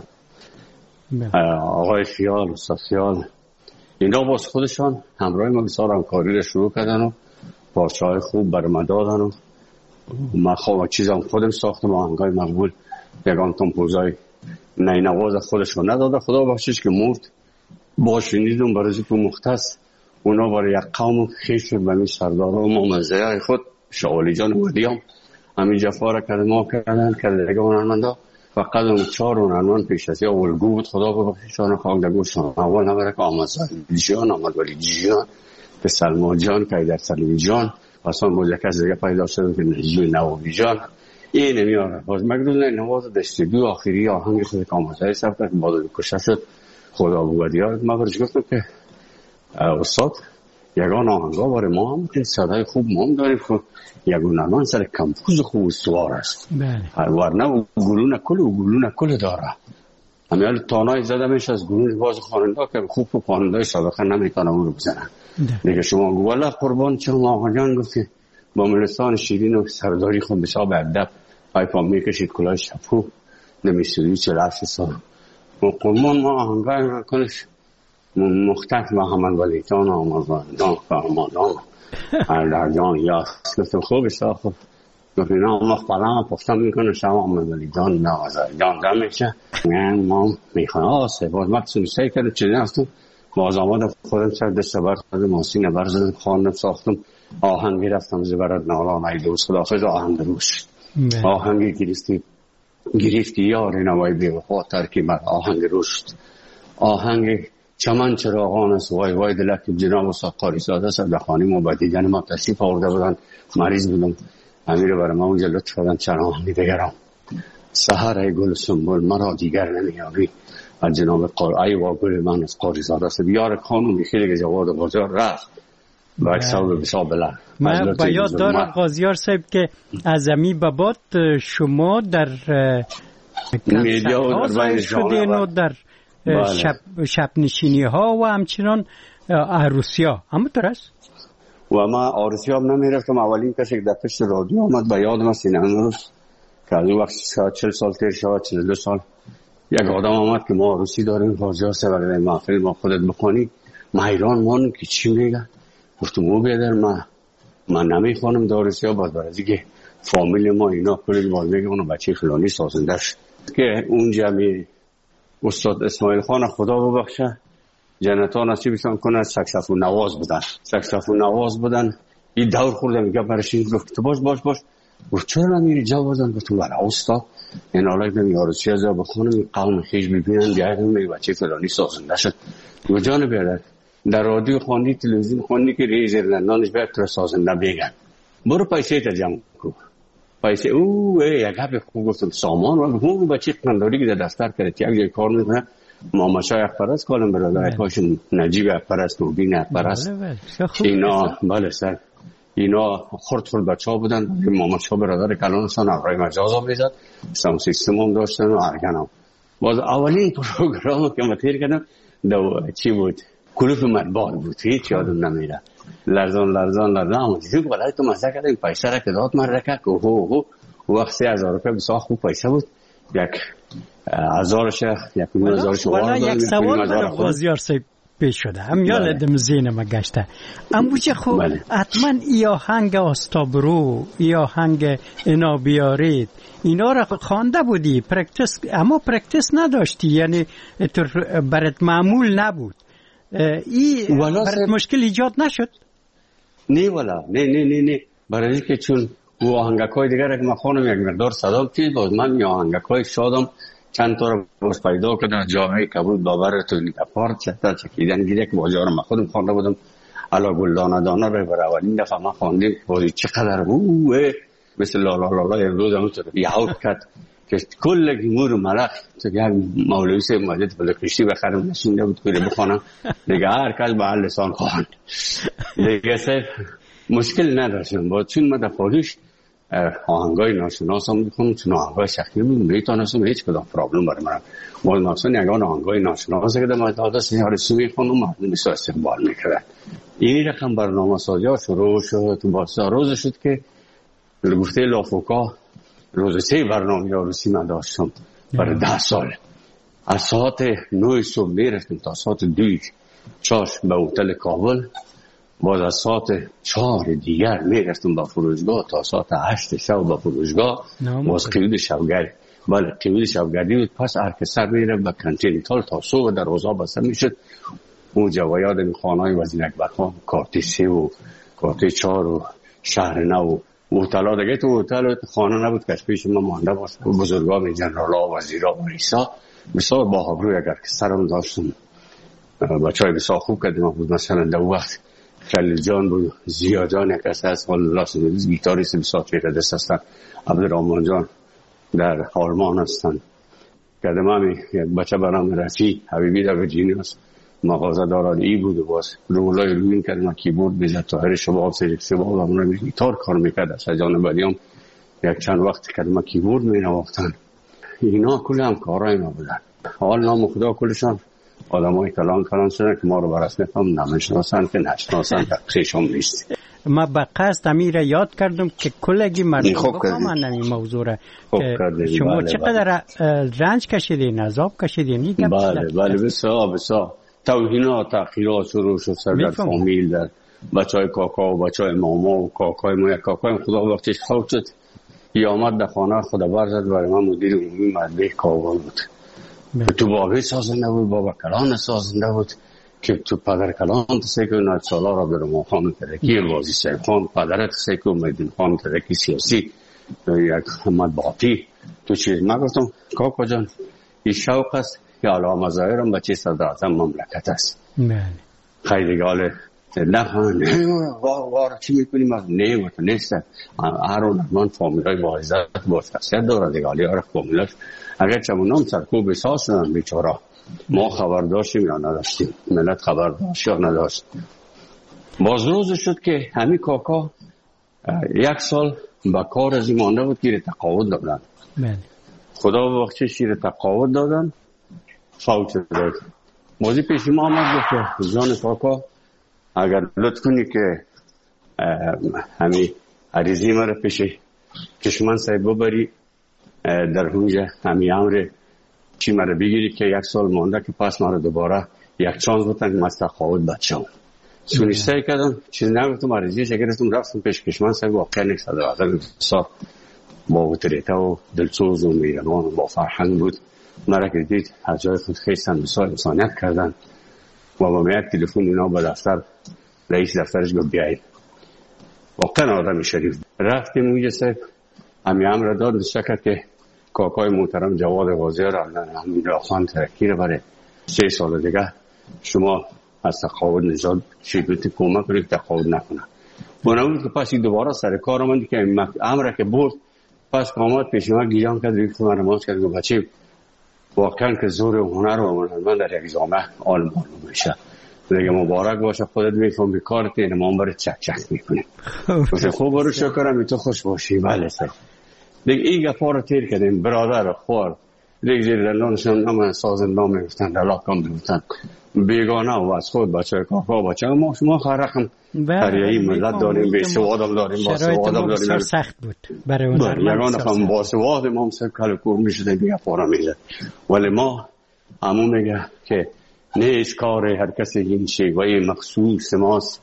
آقای خیال استاد خیال اینا باز خودشان همراه ما بسیار همکاری را شروع کردن و پارچه های خوب برای من دادن و من خواه چیزم خودم ساختم آهنگای مقبول یکان کمپوزای نینواز خودشون نداده خدا بخشش که مرد با شنیدم برای که مختص اونا برای یک قوم خیش به می سردار و ممزه های خود شعالی جان و دیام همین جفا را کرده ما کردن کرده دیگه هنرمنده فقط اون چهار هنرمند پیش از یا الگو بود خدا ببخششان خاک در گوششان اول نبره که آمد سلیمی جان آمد ولی جان که سلمان جان که در سلیمی جان اصلا باز یک از دیگه پیدا شدن که نجیب نوابی جان این نمیاره باز مگدون نواز دستگی آخری آهنگ خود که آمد های سفت که باز کشه شد خدا بودی ها ما برش گفتم که استاد یگان آهنگا باره ما هم که صدای خوب ما هم داریم که یگان هنرمند سر کمپوز خوب استوار است ورنه گلون کل و گلون کل داره همیال تانای زده میشه از گلون باز خواننده که خوب و خواننده صداقه نمیتونه اون رو بزنن دیگه شما گو والله قربان چه آقا جان گفتی با ملستان شیرین و سرداری خود بسا به ادب پای پا میکشید کلاه شپو نمیستودی چه لفظ سال و قربان ما آهنگای کنش مختلف با همان ولیتان آمازان فرمادان هر در جان یاست گفتم خوب بسا خوب گفت اینا ما خبرم پختم میکنه شما آمد ولیتان نوازه جان دم میشه من ما میخوانه آسه باز مقصود سعی کرده چیزی هستم باز آمد خودم سر دست بر خودم ماسین برزدم خواندم ساختم آهنگی رفتم زبرد نالان ای دوست خداحافظ آهنگ روش آهنگی گرفتی گرفتی یاری نوای بیوفا ترکی بر آهنگ رشد آهنگ چمن چراغان است وای وای دلک جناب استاد قاری زاده است در خانه ما با دیدن ما تشریف آورده بودن مریض بودم امیر برای ما اونجا لطف کردن چند آهنگ دیگرم سحر ای گل سنبل مرا دیگر نمیابی از جناب قار ای وا گل من از قاری زاده است. یار خانم خیلی جواد قاضیار رفت و اکسال بسا بله. من باید دارم قاضیار صاحب که از امی بابات شما در میدیا و در بین شدین و در شب, شب نشینی ها و همچنان عروسی ها همونطور است؟ و ما عروسی ها نمیرفتم. اولین کسی که در پشت رادیو آمد به یادم است این امروز که از اون وقت چل سال تیر شد چل دو سال یک آدم آمد که ما عروسی داریم قاضیار صاحب اگر محفل ما خودت بخونی ما حیران مانم که چی میگه. گفتم او بیادر من من نمیخوانم در عروسی ها باید برازی که فامیل ما اینا کلی باید میگه اونو بچه فلانی سازنده شد که اونجا می استاد اسماعیل خان خدا ببخشه جنتا نصیبشان کنه سکسفون نواز بودن سکسفون نواز بودن این دور خوردم میگه برشین گفت باش باش باش گفت چرا نمیری جوازم گفتم بله استاد این حالا که یارسی از بخونم این قوم خیش ببینن بیاید میگه بچه فلانی سازنده شد. و جان بیادر در رادیو خواندی تلویزیون خواندی که رئیس ایرلندانش باید تو سازنده بگن برو پیسه تا جمع کن پیسه او یک گپ خوب گفتم سامان و اون بچه قنداری که در دفتر کرد یک جای کار میکنه ماماشای اخبرست کالم برادر کاش نجیب اخبرست مبین اخبرست اینا بله سر اینا خورد خورد بچه ها بودن ماماشا برادر کلانستان اقرای مجاز ها بیزد سام سیستم هم داشتن و ارگن هم باز اولین پروگرام که مطیر کردم دو چی بود کلوف مطبار بود هیچ یادم نمیره لرزان لرزان لرزان اما دیدیم که بلای تو مزده کردم این پیسه را که داد من رکه که هو هو وقت سه هزار روپیه بسیار خوب پیسه بود یک هزارش یک میلیون هزارش والا یک سوال برای قاضیار صاحب پیش شده هم یادم ذهنم گشته اما چه خوب حتما ای آهنگ آستابرو ای آهنگ اینا بیارید اینا را خوانده بودی پرکتس اما پرکتس نداشتی یعنی برات معمول نبود این برات مشکل ایجاد نشد؟ نه والا نه نه نه نه برای که چون او آهنگکای دیگر که من خانم یک مقدار صدا چیز باز من یا آهنگکای شادم چند تا رو باز پیدا کردم جامعه کبود باور تو نیپارت چهتا چکیدن گیره که باجارم من خودم خانده بودم علا گلدانه دانه رو برای اولین دفعه من خواندیم بازی چقدر اوه مثل لالا لالا یک روز همون طور یهود کرد که کل گیمور و ملخ تو که مولوی سه مجد بله کشتی بخرم نشینده بود که بخوانم دیگه هر کس به هر لسان خواهند دیگه سر مشکل نداشتم با چون من در پالیش آهنگای ناشناس هم بخونم چون آهنگای شخصی بود میتونستم هیچ کدام پرابلم برای من مال ناسان یگان آهنگای ناشناس که در مداده سیار سوی خونم مردم بسیار استقبال میکرد. این رقم برنامه سازی ها شروع شد و با روز شد که گفته لافوکا روز سه برنامه عروسی من داشتم برای ده سال از ساعت نه صبح میرفتم تا ساعت دوی چاش به هتل کابل باز از ساعت چهار دیگر میرفتم به فروشگاه تا ساعت هشت شب به فروشگاه باز قیود شبگردی بله قیود شبگردی بود پس هر که سر میره به کنتیننتال تا صبح در روزا بسر میشد اونجا و یادم خانه‌های وزیر اکبرخان کارتی سه و کارتی چهار و شهر نو و هتل دیگه تو هتل خانه نبود که پیش ما مانده باشه بزرگان جنرالا وزیرا و رئیسا بسیار باابرو اگر که سرم داشتم بچهای بسیار خوب کردیم بود مثلا در وقت خلیل جان بود زیا جان یک کس هست الله سنویز گیتاریست بسیار چهره دست هستن عبدالرحمن جان در آلمان هستن کردم همی یک بچه برام رفی حبیبی در ویرجینیا هست مغازه دارد ای بود و باز رولای روین کردم کیبورد بیزد تاهر شباب سیجک شباب و همون رو گیتار کار میکرد از جان بدیام یک چند وقت کردم کیبورد می نواختن اینا کلی هم کارهای ما بودن حال نام خدا کلشان آدم های کلان کلان شدن که ما رو برسنه هم نمیشناسن که نشناسن در خیشم نیست. ما با قصد امیر یاد کردم که کلگی مردم بخوامن نمی موضوع را شما بله چقدر بله. رنج کشیدین عذاب کشیدین بله بله بسیار بسیار توهینات تحقیرات شروع شد سر در فامیل در بچه های کاکا و بچه های ماما و کاکای ما یک کاکای خدا وقتش خواب شد یا آمد در خانه خدا برزد برای من مدیر عمومی مدبه کابل بود تو بابه سازنده بود بابا کلان سازنده بود که تو پدر کلان تسه که نایب سالا را برو ما خانم ترکی الوازی سیب خان پدرت تسه که میدون خانم ترکی سیاسی یک مطبعاتی تو چیز ما گفتم کاکا جان این شوق است که علامه ظاهرم بچه صدر اعظم مملکت است خیلی گاله نه نه وار وار چی میکنیم از نه و تو نیست. هر اون من فامیلای با عزت با شخصیت داره دیگه. حالی هر فامیلاش اگر چمونام سرکوب احساس شدن بیچاره، ما خبر داشتیم یا نداشتیم، ملت خبر داشت یا نداشت. باز روز شد که همین کاکا یک سال با کار از این مانده بود که تقاعد دادن. خدا به وقتی شیر تقاعد دادن فوت شد. موضوع پیش ما آمد که جان کاکا اگر لطف کنی که همین عریضی مرا پیش کشمن صاحب ببری در اونجا همین امر چی مرا بگیری که یک سال مانده که پس مرا دوباره یک چانس بودن که مست تقاعد بچه هم سونیسته کردم. چیز نگفتم عریضی شگرفتم رفتم پیش کشمن صاحب. واقعا یک صد و آدم بسیار با وطریته و دلسوز و میرنوان و با فرحنگ بود. مرا که دید از جای خود خیستن بسیار انسانیت کردن و با میاد تلفن اینا با دفتر رئیس دفترش گفت بیایید. واقعا آدم شریف. رفتیم اونجا صاحب همین امر داد نشته کرد که کاکای محترم جواد غازی را همین خان ترکی را برای سه سال دیگه شما از تقاعد نجات شیدوتی کمک کنید تقاعد نکنه. بنابراین که پس دوباره سر کار آمد که امر که برد پس قامت پیش ما گیران کرد ریخت من نماز کرد. گفت بچه واقعا که زور و هنر و من در یک جامعه آل معلوم میشه دیگه. مبارک باشه خودت میفهم به کارت اینمان برای چک چک میکنیم. خوب برو شکرم تو خوش باشی. بله سر دیگه این گفا رو تیر کردیم برادر خوار دیگه زیر دلانشان نام سازندان میگفتن دلاکان میگفتن بیگانه و از خود بچه کاکا بچه ما شما خرقم قریهی ملت داریم به سوادم داریم با سوادم داریم سخت بود برای اون یگان خواهم با سواد ما هم سب کلکور میشده دیگه پارا میده. ولی ما همون میگه که نیست کار هر کسی این شیوه مخصوص ماست،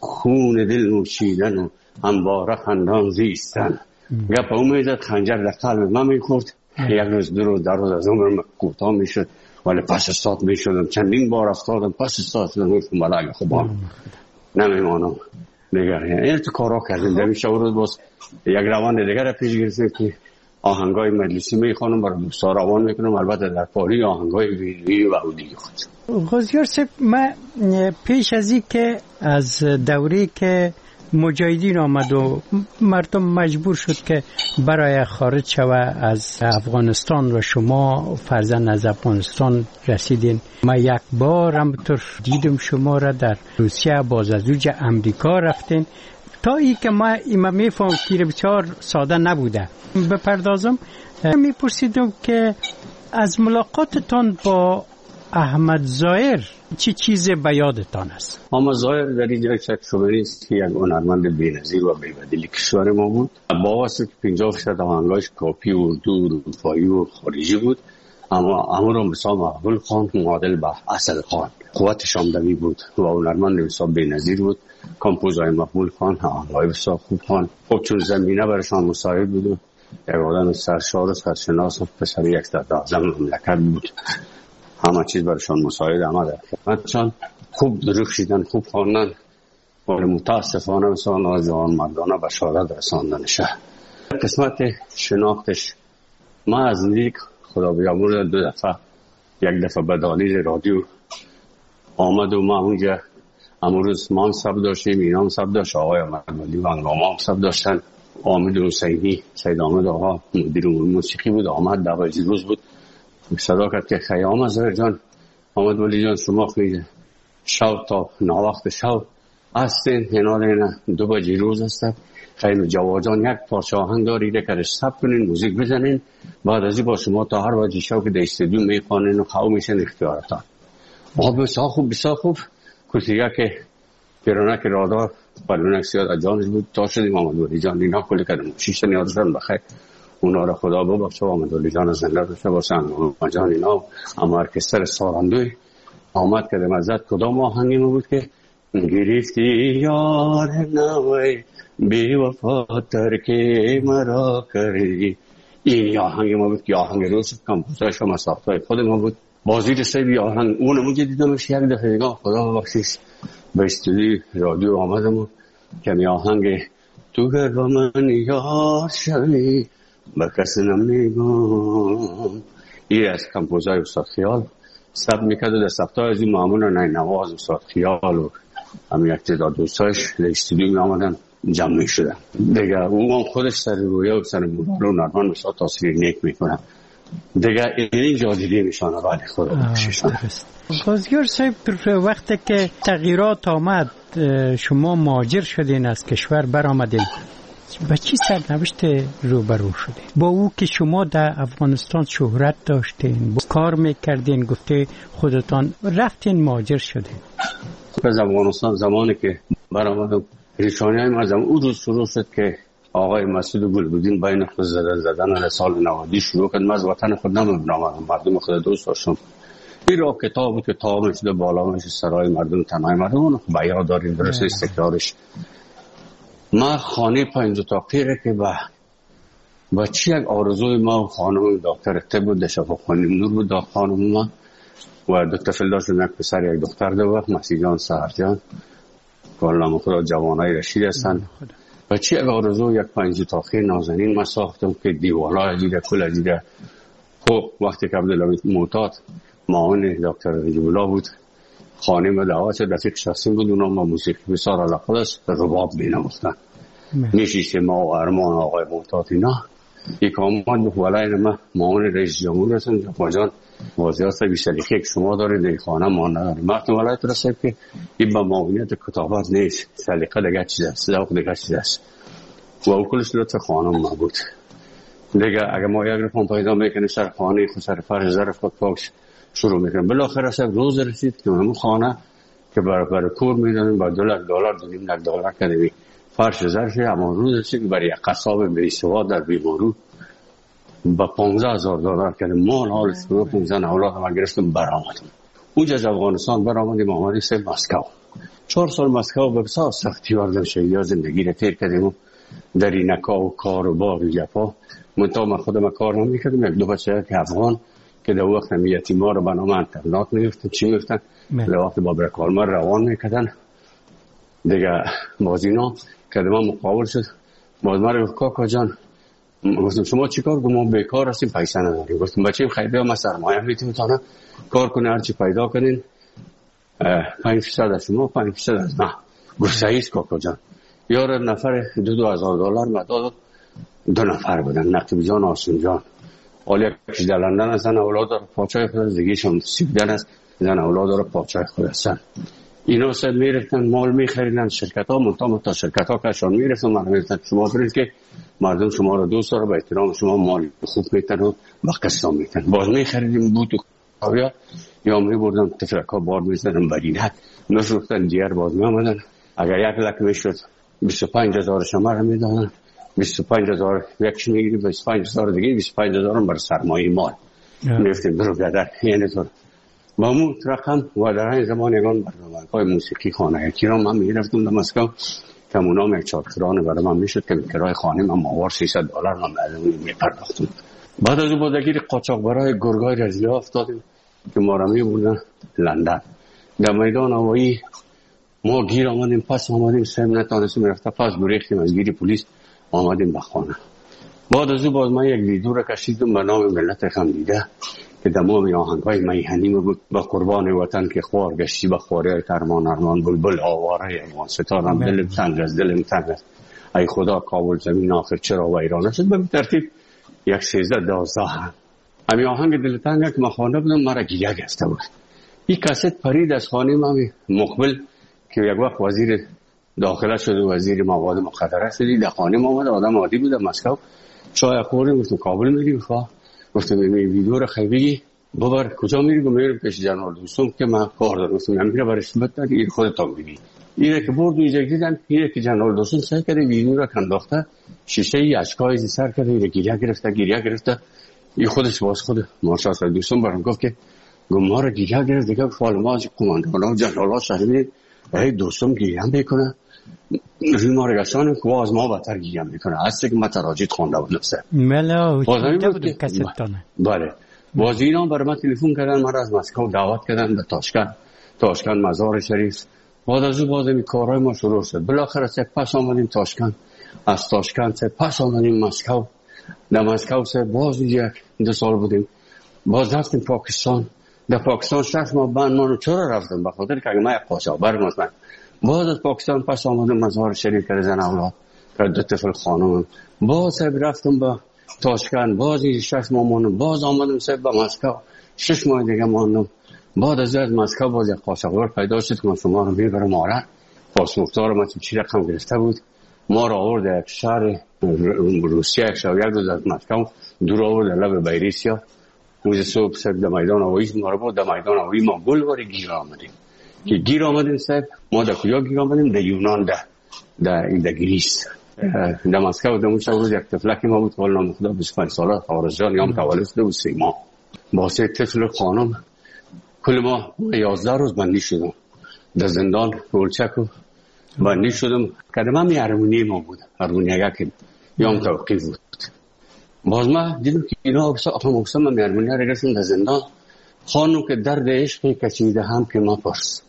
خون دل نوشیدن و همواره خندان زیستن. گپ امیدت خنجر در قلب من میخورد. یک روز دو روز در روز از عمرم کوتاه میشد ولی پس استاد میشدم. چندین بار افتادم پس استاد شدم. گفتم بله خوبم نمیمانم دیگر. این تو کارا کردیم در میشه روز باز یک روان دیگر را پیش گرفتیم که آهنگای مجلسی میخوانم برای دوستا روان میکنم. البته در پاری آهنگای ویلی و اودی خود. غازیار صاحب من پیش از این که از دوری که مجاهدین آمد و مردم مجبور شد که برای خارج شوه از افغانستان و شما فرزند از افغانستان رسیدین. ما یک بار هم طور دیدم شما را در روسیه باز از اوج امریکا رفتین. تا ای که ما ایما میفهم که بسیار ساده نبوده بپردازم. میپرسیدم که از ملاقاتتان با احمد ظاهر چی چیز به یادتان است؟ احمد ظاهر در اینجا شک شده نیست که یک هنرمند بی‌نظیر و بی‌بدیل کشور ما بود. با واسه که پنجاه درصد آهنگاش کاپی اردو، اروپایی و خارجی بود. اما امر مثال مقبول خان معادل به اسد خان قوتش آمدنی بود و هنرمند مثال بی‌نظیر بود. کمپوزای مقبول خان آهنگای بسیار خوب خان. خب چون زمینه برشان مساعد بود، یک آدم سرشار و سرشناس و پسر یک صدر اعظم مملکت بود. همه چیز برشان مساعد آمده. خدمتشان خوب درخشیدن، خوب خواندن ولی متاسفانه مثلا نوجوان مردانه به شهادت رساندنشه. قسمت شناختش ما از نزدیک خدا بیامرز دو دفعه یک دفعه به دالیل رادیو آمد و ما اونجا امروز ما هم سب داشتیم، اینا هم سب داشت، آقای احمدولی و انگاما هم سب داشتن. آمد حسینی سید آمد آقا مدیر موسیقی بود، آمد دوازده روز بود. صدا کرد که خیام ظاهر جان آمد ولی جان شما خیلی شب تا ناوقت شب هستین هنال اینه دو بجی روز هستن. خیلی جواد جان یک پارچه آهنگ دارید که سب کنین موزیک بزنین بعد از این با شما تا هر بجی شب که در استودیو میخوانین و خواهو میشن اختیارتان. آقا بسیار خوب بسیار خوب کسیگه که پیرانک رادار پلونک سیاد از جانش بود تا شدیم آمد ولی جان اینا کلی کردم شیشتن یادشان بخیر اونا را خدا ببخشه و آمدولی جان زنده بشه باشن و جان اینا. اما ارکستر سارندوی آمد که مزد کدام آهنگی ما بود که گرفتی یار نوی بی وفا ترکی مرا کردی. این آهنگ ما بود که آهنگ روز کمپوزایش و مسافتای خود ما بود. بازی رسه بی آهنگ اونمو که دیدمش یک دفعه دیگه خدا ببخشیش به استودیو رادیو آمدم و کمی آهنگ تو گر با من یار شوی با کسی نمیگم این از کمپوزای استاد خیال سب میکرد و در سبتای از این معمول نای نواز استاد خیال و هم یک تعداد دوستایش در استودیو می آمدن جمع می شدن دیگه. او هم خودش سر رویا و سر مدار و نرمان مثلا تصویر نیک می کنن دیگه. این جادیدی میشانه ولی خود بخشیشانه. بازیار صاحب وقتی که تغییرات آمد شما مهاجر شدین از کشور برآمدین، با چی سرنوشت روبرو شده؟ با او که شما در افغانستان شهرت داشتین، کار میکردین، گفته خودتان رفتین مهاجر شدین. از افغانستان زمانی که برآمدم ریشانی های مردم او روز شروع شد که آقای مسعود گلبودین بین خود زدن زدن سال نود شروع کرد. من از وطن خود نمی‌برم، مردم خود دوست داشتم. این را کتاب بود که تمام شده بالا میشه سرای مردم تنهای مردم بیان داریم درست استقرارش. ما خانه پنج اتاقی را که با با چی یک آرزوی ما خانم دکتر طب بود، شفاخانه نور بود دا خانم ما و دکتر فلداش یک پسر یک دختر دو وقت مسیح جان سهر جان کلام خدا جوانای رشید هستن. و چی یک آرزو یک پنج اتاقی نازنین ما ساختم که دیوالا دیده کل دیده. خب وقتی که عبدالله معتاد معاون دکتر رجب الله بود خانه ما دعوت شد، رفیق شخصی بود، اونا ما موسیقی بسیار علاقه داشت، رباب بینواختن. نشیست ما و ارمان آقای معتاد اینا یک آمد ولای ما معاون رئیس جمهور هستن جفا جان واضحات بی سلیقه که شما دارید در خانه ما نداریم. وقتی ولایت رسید که این با معاونیت کتابت نیست، سلیقه دیگه چیز است، ذوق دیگه چیز است و او کلش لطف خانم ما بود دیگه. اگر ما یک رفان پیدا میکنیم سر خانه خود سر فرش ظرف خود پاکش شروع میکنم. بالاخره سب روز رسید که همون خانه که برای برای کور میدونیم با دو لک دلار دونیم لک دلار کردیم فرش ظرفی. اما روز رسید برای یک قصاب بیسوا در بیمارو با پانزده هزار دلار کردیم. مال حالش رو پانزده اولاد ما گرفتم برآمدیم. اونجا از افغانستان برآمدیم آمدیم سه مسکو. چهار سال مسکو به بسیار سختی واردم شد یا زندگی رو تیر کردیم در این نکا و کار و بار و جفا. منطقه من خودم کار نمیکردم. یک دو بچه که افغان که در وقت هم یتیما رو بنامه انترنات میفتن چی میفتن در وقت با برکالمر روان میکردن دیگه. باز اینا که من مقابل شد باز من رو گفت کاکا جان، گفتم شما چی کار؟ گفتم ما بیکار هستیم پیسه نداریم. گفتم بچه خیلی بیا ما سرمایه میتونم کار کنه هرچی پیدا کنین پنج فیصد از شما پنج فیصد از من. گفت صحیح کاکا جان. یار نفر دو دو هزار دلار مداد دو نفر بودن، نقیب جان آسون جان آلیا کشی در لندن هستن، اولاد داره پاچای خود هست دیگه شما سیبدن هست زن اولاد داره پاچای خود هستن. اینا سر میرفتن مال میخریدن شرکت ها منطقه تا شرکت ها کشان میرفتن من میرفتن شما برید که مردم شما رو دوست داره با احترام شما مال خوب میتن و با قصه میتن. باز میخریدیم بوت و کاویا یا می بردن تفرک ها بار میزدن برینت نشرفتن دیگر باز میامدن. اگر یک لک میشد بیست و پنج هزار شما رو میدادن، بیست و پنج هزار یکش میگیری بیست و پنج هزار دیگه بیست و پنج هزار هم بر سرمایه مال میفتیم برو گدر. یعنی طور مامون رقم و در این زمان یکان برنامه های موسیقی خانه یکی را من میرفتم در مسکو که اونام یک چارکرانه برای من میشد که کرای خانه من ماوار سیصد دلار من بعد میپرداختم. بعد از او بودگیر قاچاق برای گرگای رزلی ها افتادیم که ما را میبردن لندن. در میدان هوایی ما گیر آمدیم، پس آمدیم سیم نتانستیم رفته پس بریختیم از گیری پلیس آمدیم به خانه. بعد از او باز من یک ویدیو را کشیدم به نام ملت خندیده که تمام آهنگای میهنی بود با قربان وطن که خوار گشتی با خواری ترمان ارمان بلبل آواره افغان ستارم دلم تنگ از دلم تنگ است ای خدا کابل زمین آخر چرا ویران شد. به ترتیب یک سیزده دوازده همین آهنگ دل تنگ که من خوانده بودم مرا گیاه گرفته بود. این کاست پرید از خانه ما مقبل که یک وقت وزیر داخله شد و وزیر مواد مخدره شدی در خانه ما آمد. آدم عادی بود مسکو چای خوردیم گفتم کابل میریم خواه گفتم این ویدیو رو خیلی ببر کجا میری؟ گفتم میرم پیش جنرال دوستم که من کار دارم. گفتم من میرم برش بده این خودتون ببین. اینه که برد اینجا دیدن اینه که جنرال دوستم سعی کرده ویدیو رو کنداخته شیشه ای اشکای سر کرده اینه گریه گرفته گریه گرفته. این خودش باز خود مارشال دوستم برام گفت که ما رو گریه گرفت دیگه فال ما از کماندانا جنرال ها شهر ای دوستم گریه میکنه ریمارگشان که از ما بدتر گیرم میکنه هسته که ما تراجید خونده بود نفسه ملا چونده بود کسیتانه. بله باز اینا برای من تلفون کردن من از مسکو دعوت کردن به تاشکند تاشکند مزار شریف. بعد از او باز این کارهای ما شروع شد. بالاخره سه پس آمدیم تاشکند، از تاشکند سه پس آمدیم مسکو. در مسکو سه باز یک دو سال بودیم. باز رفتیم پاکستان. در پاکستان شش ماه بعد ما رو چرا رفتم؟ به خاطر که اگه من یک قاچاقبر مثلا باز از پاکستان پس آمدم مزار شریف کرد زن اولاد کرد دو طفل خانم. باز صاحب رفتم با تاشکند، باز شش ماه ماندم، باز آمدم صاحب با مسکو شش ماه دیگه ماندم. بعد از از مسکو باز یک قاچاقچی پیدا شد که من شما رو میبرم آره. پاسپورت‌ها رو چی رقم گرفته بود، ما را آورد یک شهر روسیه، یک شهر یک روز از مسکو دور آورد لب بیریسیا. روز صبح صاحب در میدان هوایی ما رو برد، در میدان هوایی ما گلوار گیر آمدیم. که گیر آمدیم صاحب ما در کجا گیر آمدیم؟ در یونان، در در در گریس. در مسکو در اون روز یک طفلکی ما بود که نام خدا بیست و پنج ساله خارجان یام تولد شده بود سه ماه. با سه طفل خانم کل ما یازده روز بندی شدم در زندان گلچک و بندی شدم. کدام می ارمونی ما بود، ارمونی یک یام توقیف بود. باز ما دیدم که اینا بسا اپا مقسم من ارمونی را رسیم در زندان. خانم که درد عشقی کشیده هم که ما پرس،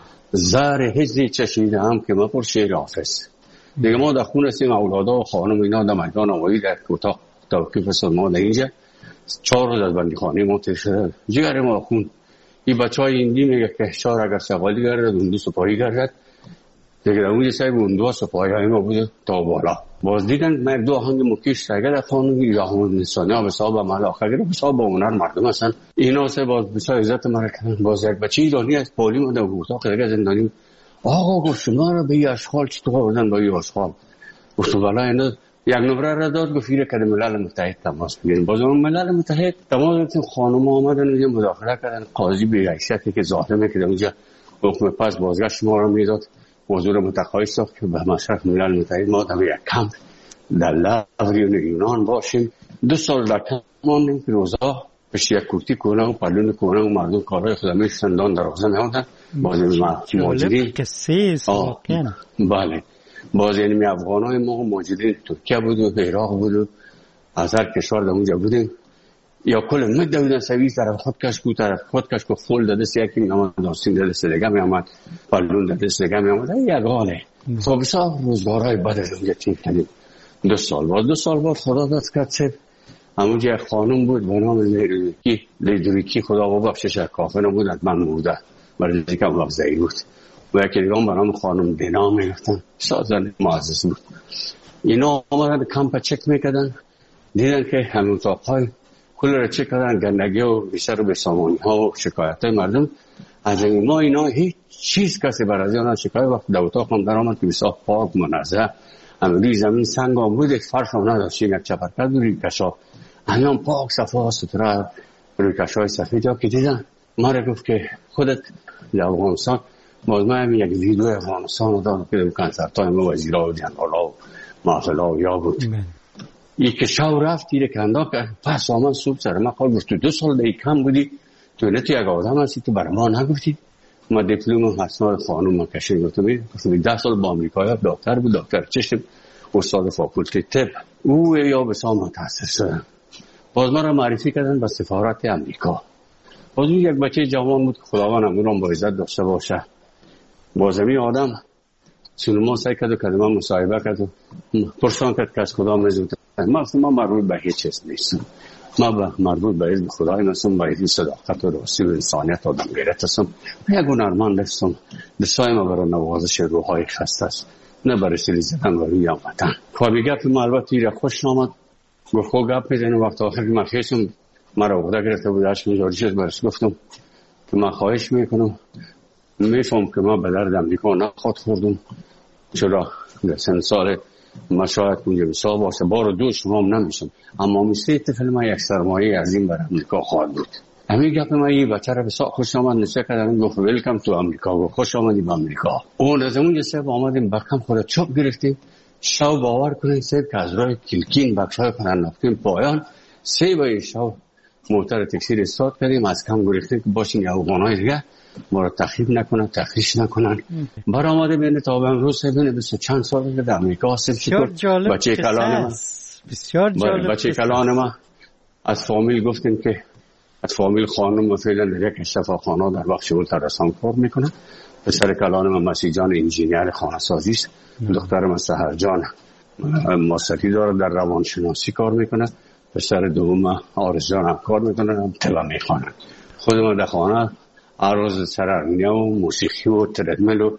زهر هزی چشیده هم که ما پرس. شیر حافظ دیگه ما در خون هستیم، اولادا و خانم اینا در میدان هوایی در اتاق توقیف هستن. ما در اینجا چهار روز از بندی خانه ما تیر شده، جگر ما خون. این بچه های ایندی میگه که شهر اگر سوالی گردد اون دو سپاهی گردد دیگه در اونجا صاحب اون دو سپاهی های ما بود تا بالا. باز دیدن من دو آهنگ مکیش تگر خانوی یا همون نسانی ها بسا با ملاقه گره بسا با اونر مردم هستن. اینا صاحب باز بسا عزت مرا کردن. باز یک بچه ایرانی از پالی ما در اتاق دیگه زندانی آقا گفت شما را به یه اشغال چطور آوردن با یه اشغال؟ گفت والا اینا یک نمره را داد گفت ایره که ملل متحد تماس بگیریم. باز اون ملل متحد تماس بگیریم. خانم آمدن اونجا مداخله کردن. قاضی به حیثیتی که ظالمه که اونجا حکم پس بازگشت ما را میداد. موضوع متقاعد ساخت که به مشرف ملل متحد ما در یک کمپ در لاوریون یونان باشیم. دو سال در کمپ ماندیم که روزا پشت یک کورتی کنه و پلون کنه و مردم کارهای خدمه سندان در روزه می‌آمدن. باز مهاجرین که سه ساکن بله باز یعنی افغانای ما مهاجرین ترکیه بود و عراق بود و از هر کشور در اونجا بودیم. یا کل مده بودن سویز طرف خودکش بود، طرف خودکش که فول داده سی یکی میامد، داستین داده سلگه میامد، پلون داده سلگه میامد. یک حاله تا بسا روزگارهای بد از اونجا تیم کردیم. دو سال بعد دو سال بعد خدا داد کرد سید همونجا یک خانم بود به نام لیدوریکی لیدوریکی خدا ببخشش کافر نبود من بوده برای دیگه هم لفظه‌ای بود و یکی دیگه هم به نام خانم دینا میگفتن سازن معزز بود. اینا آمدن کمپ چک میکردن دیدن که همون اتاقهای کل را چک کردن گندگی و بیشتر و بسامانی ها و شکایت های مردم از این ما اینا هیچ چیز کسی بر از اینا شکایت وقت در اتاق هم در آمد که بسیار پاک منظم روی زمین سنگ هم بود فرش هم نداشتیم یک چپرکت و روی کشا همیان پاک صفحه ستره روی کشای سفید ها که دیدن ما را گفت که خودت در افغانستان باز ما هم یک ویدیو افغانستان رو دادم که در کنسرت های ما وزیرها و جنرالا و محفلا و یا بود ای که شو رفت ایره کنده که پس آمد صبح سر ما خواه گفت تو دو سال در کم بودی تو نه تو یک آدم هستی تو برای ما نگفتی. ما دیپلوم اسناد خانوم ما کشید گفتم گفتم ده سال با امریکایی دکتر بود، دکتر چشم، استاد فاکولته طب. او یا بسیار متاسف شدن. باز ما را معرفی کردن به سفارت امریکا. باز یک بچه جوان بود که خداوند امورم با عزت داشته باشه. باز این آدم سینما سعی کرد و کلمه مصاحبه کرد و پرسان کرد که از خدا میزود. ما ما مربوط به هیچ چیز نیستم. ما به مربوط به حزب خدای هستم، به حزب صداقت و راستی و انسانیت و آدمگیریت هستم. یک هنرمند هستم. دستای ما برای نوازش روحای خسته است، نه برای سیلی زدن و روی وطن. خوابی گپ ما البته ایره خوش نامد. گفت خود گپ میزنیم وقت آخر که من خیستم مرا عقده گرفته بود هشت میلیارد شد برش گفتم که من خواهش میکنم میفهم که من به درد امریکا نخواد خوردم چرا در سن سال ما شاید اونجا بسا باشه بار دو شما هم نمیشم اما مثل اتفاق ما یک سرمایه عظیم بر امریکا خواهد بود. همین گپ ما یه بچه را بسا خوش آمد نشه کردن گفت ویلکم تو امریکا گفت خوش آمدی به امریکا. اون از اونجا سب آمدیم برکم خود چوب گرفتیم شو باور کنید سب که از راه کلکین بخشای پرنفتیم پایان سه بای شو موتر تکسیر استاد کردیم از کم گرفتیم که باشیم یا افغانای دیگه ما را تخریب نکنن تخریش نکنن. بر آمده بینه تا به امروز سبینه بسیار چند سال که در امریکا هستیم. چطور بچه کلان ما بسیار جالب بچه کلان ما از فامیل گفتیم که از فامیل خانم و فعلا در یک اشتفا خانه در وقت شغل ترسان کار میکنن. پسر کلان ما مسیح جان انجینیر خانه سازی است. دختر ما سحر جان ماستری داره در روانشناسی کار میکنه. پسر دوم آرز جان هم کار میکنن هم طلا میخوانن. خود ما در خانه عروض سرارمینه و موسیقی و تردمل و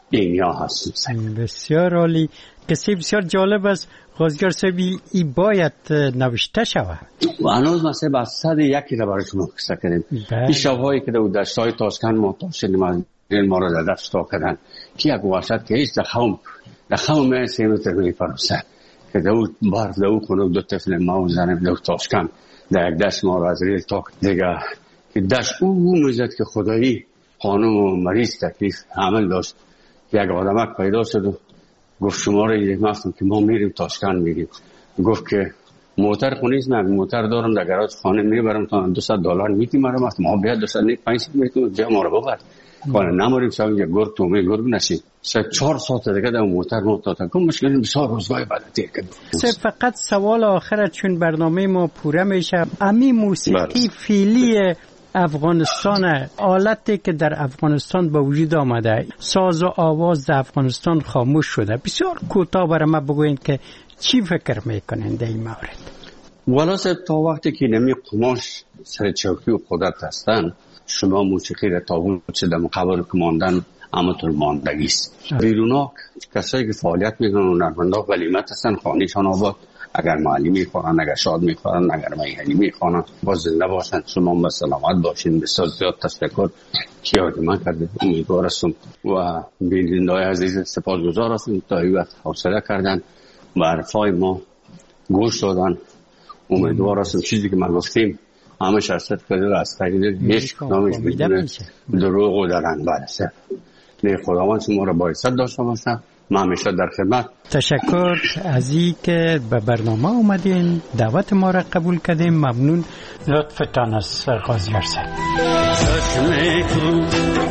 اینیا هستیم. بسیار عالی. قصه بسیار جالب است. غازیار صاحبی ای باید نوشته شود و هنوز مثلا بس صد یکی را برای شما قصه کردیم. این شبهایی که در دشتای تاشکند ما تاشدیم از ما را در دست تا کردن که یک وحشت که هیچ در خوم در خوم من سه متر می پرسه که در اون برف در اون خونه دو طفل ما و زنم در تاشکند در یک دست ما را از ریل تا دیگه که دشت او میزد که خدایی خانم و مریض تکلیف عمل داشت. یک آدمک پیدا شد و گفت شما را یک مفتم که ما میریم تاشکند میریم. گفت که موتر خونیست من موتر دارم در گراج خانه میبرم تا دویست دلار میتی مرا مفتم ما بیاد دویست پنجاه میتونم جا ما رو ببر کنه نماریم شاید یک گرگ تومه گرگ نشیم سه چهار ساعت دیگه در موتر موتر تا کم مشکل بسیار روزگاه بعد تیر کردیم. فقط سوال آخرت چون برنامه ما پوره میشه امی موسیقی فعلی افغانستان آلتی که در افغانستان به وجود آمده ساز و آواز در افغانستان خاموش شده بسیار کوتاه برای ما بگوین که چی فکر میکنین در این مورد؟ والا تا وقتی که نمی قماش سر چوکی و قدرت هستن شما موسیقی را تابون چه در مقابل کماندن امتون ماندگیست. بیرونا کسایی که فعالیت میکنن و نرمنده ولیمت هستن خانیشان آباد اگر معلی میخورن اگر شاد میخورن اگر میهنی میخورن با زنده باشن شما به سلامت باشین. بسیار زیاد تشکر که یاد من کرده امیدوار هستم و بیننده های عزیز سپاسگزار هستم تا این وقت حوصله کردن و حرفای ما گوش دادن. امیدوار هستم چیزی که ما گفتیم همه شرصت کرده از طریق هیچ نامش بدونه دروغ و درنگ برسه. نه خداوند شما را بایست داشته باشم. ما همیشه در خدمت. تشکر از این که به برنامه اومدین دعوت ما را قبول کردیم. ممنون. لطفتان از غازیار صاحب. چشم تو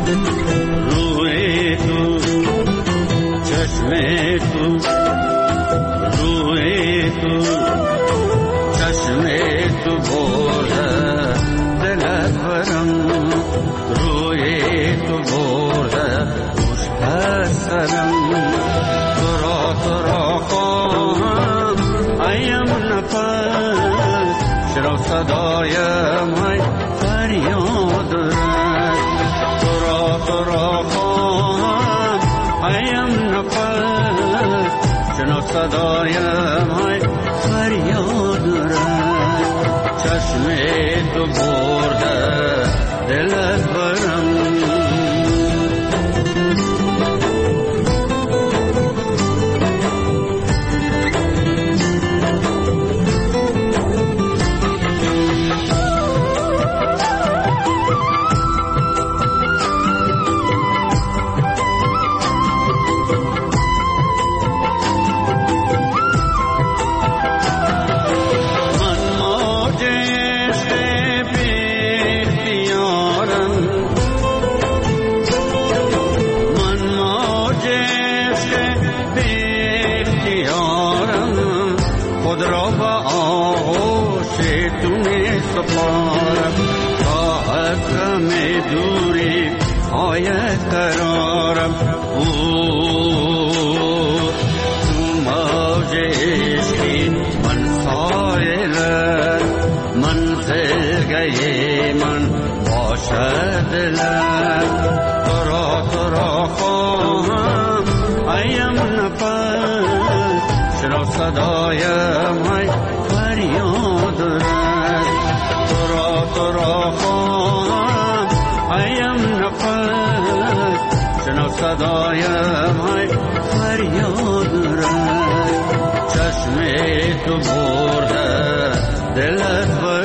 روی تو چشم تو روی تو چشم تو برده دلت برم روی تو برده خوش هستم تو را تو را خواهم ایم نفس چرا صدایم های فریاد رد تو را تو را خواهم ایم نفس چرا صدایم های فریاد رد چشم تو برده دلت برم قرارم او تو موج عشقی من سایلم منزل گئی من باشد دلم تو را تو را خواهم ایم نفس چرا صدایم های فریاد رد تو را تو را خواهم ایم نفس چرا صدایم های فریاد رد چشم تو برده دلت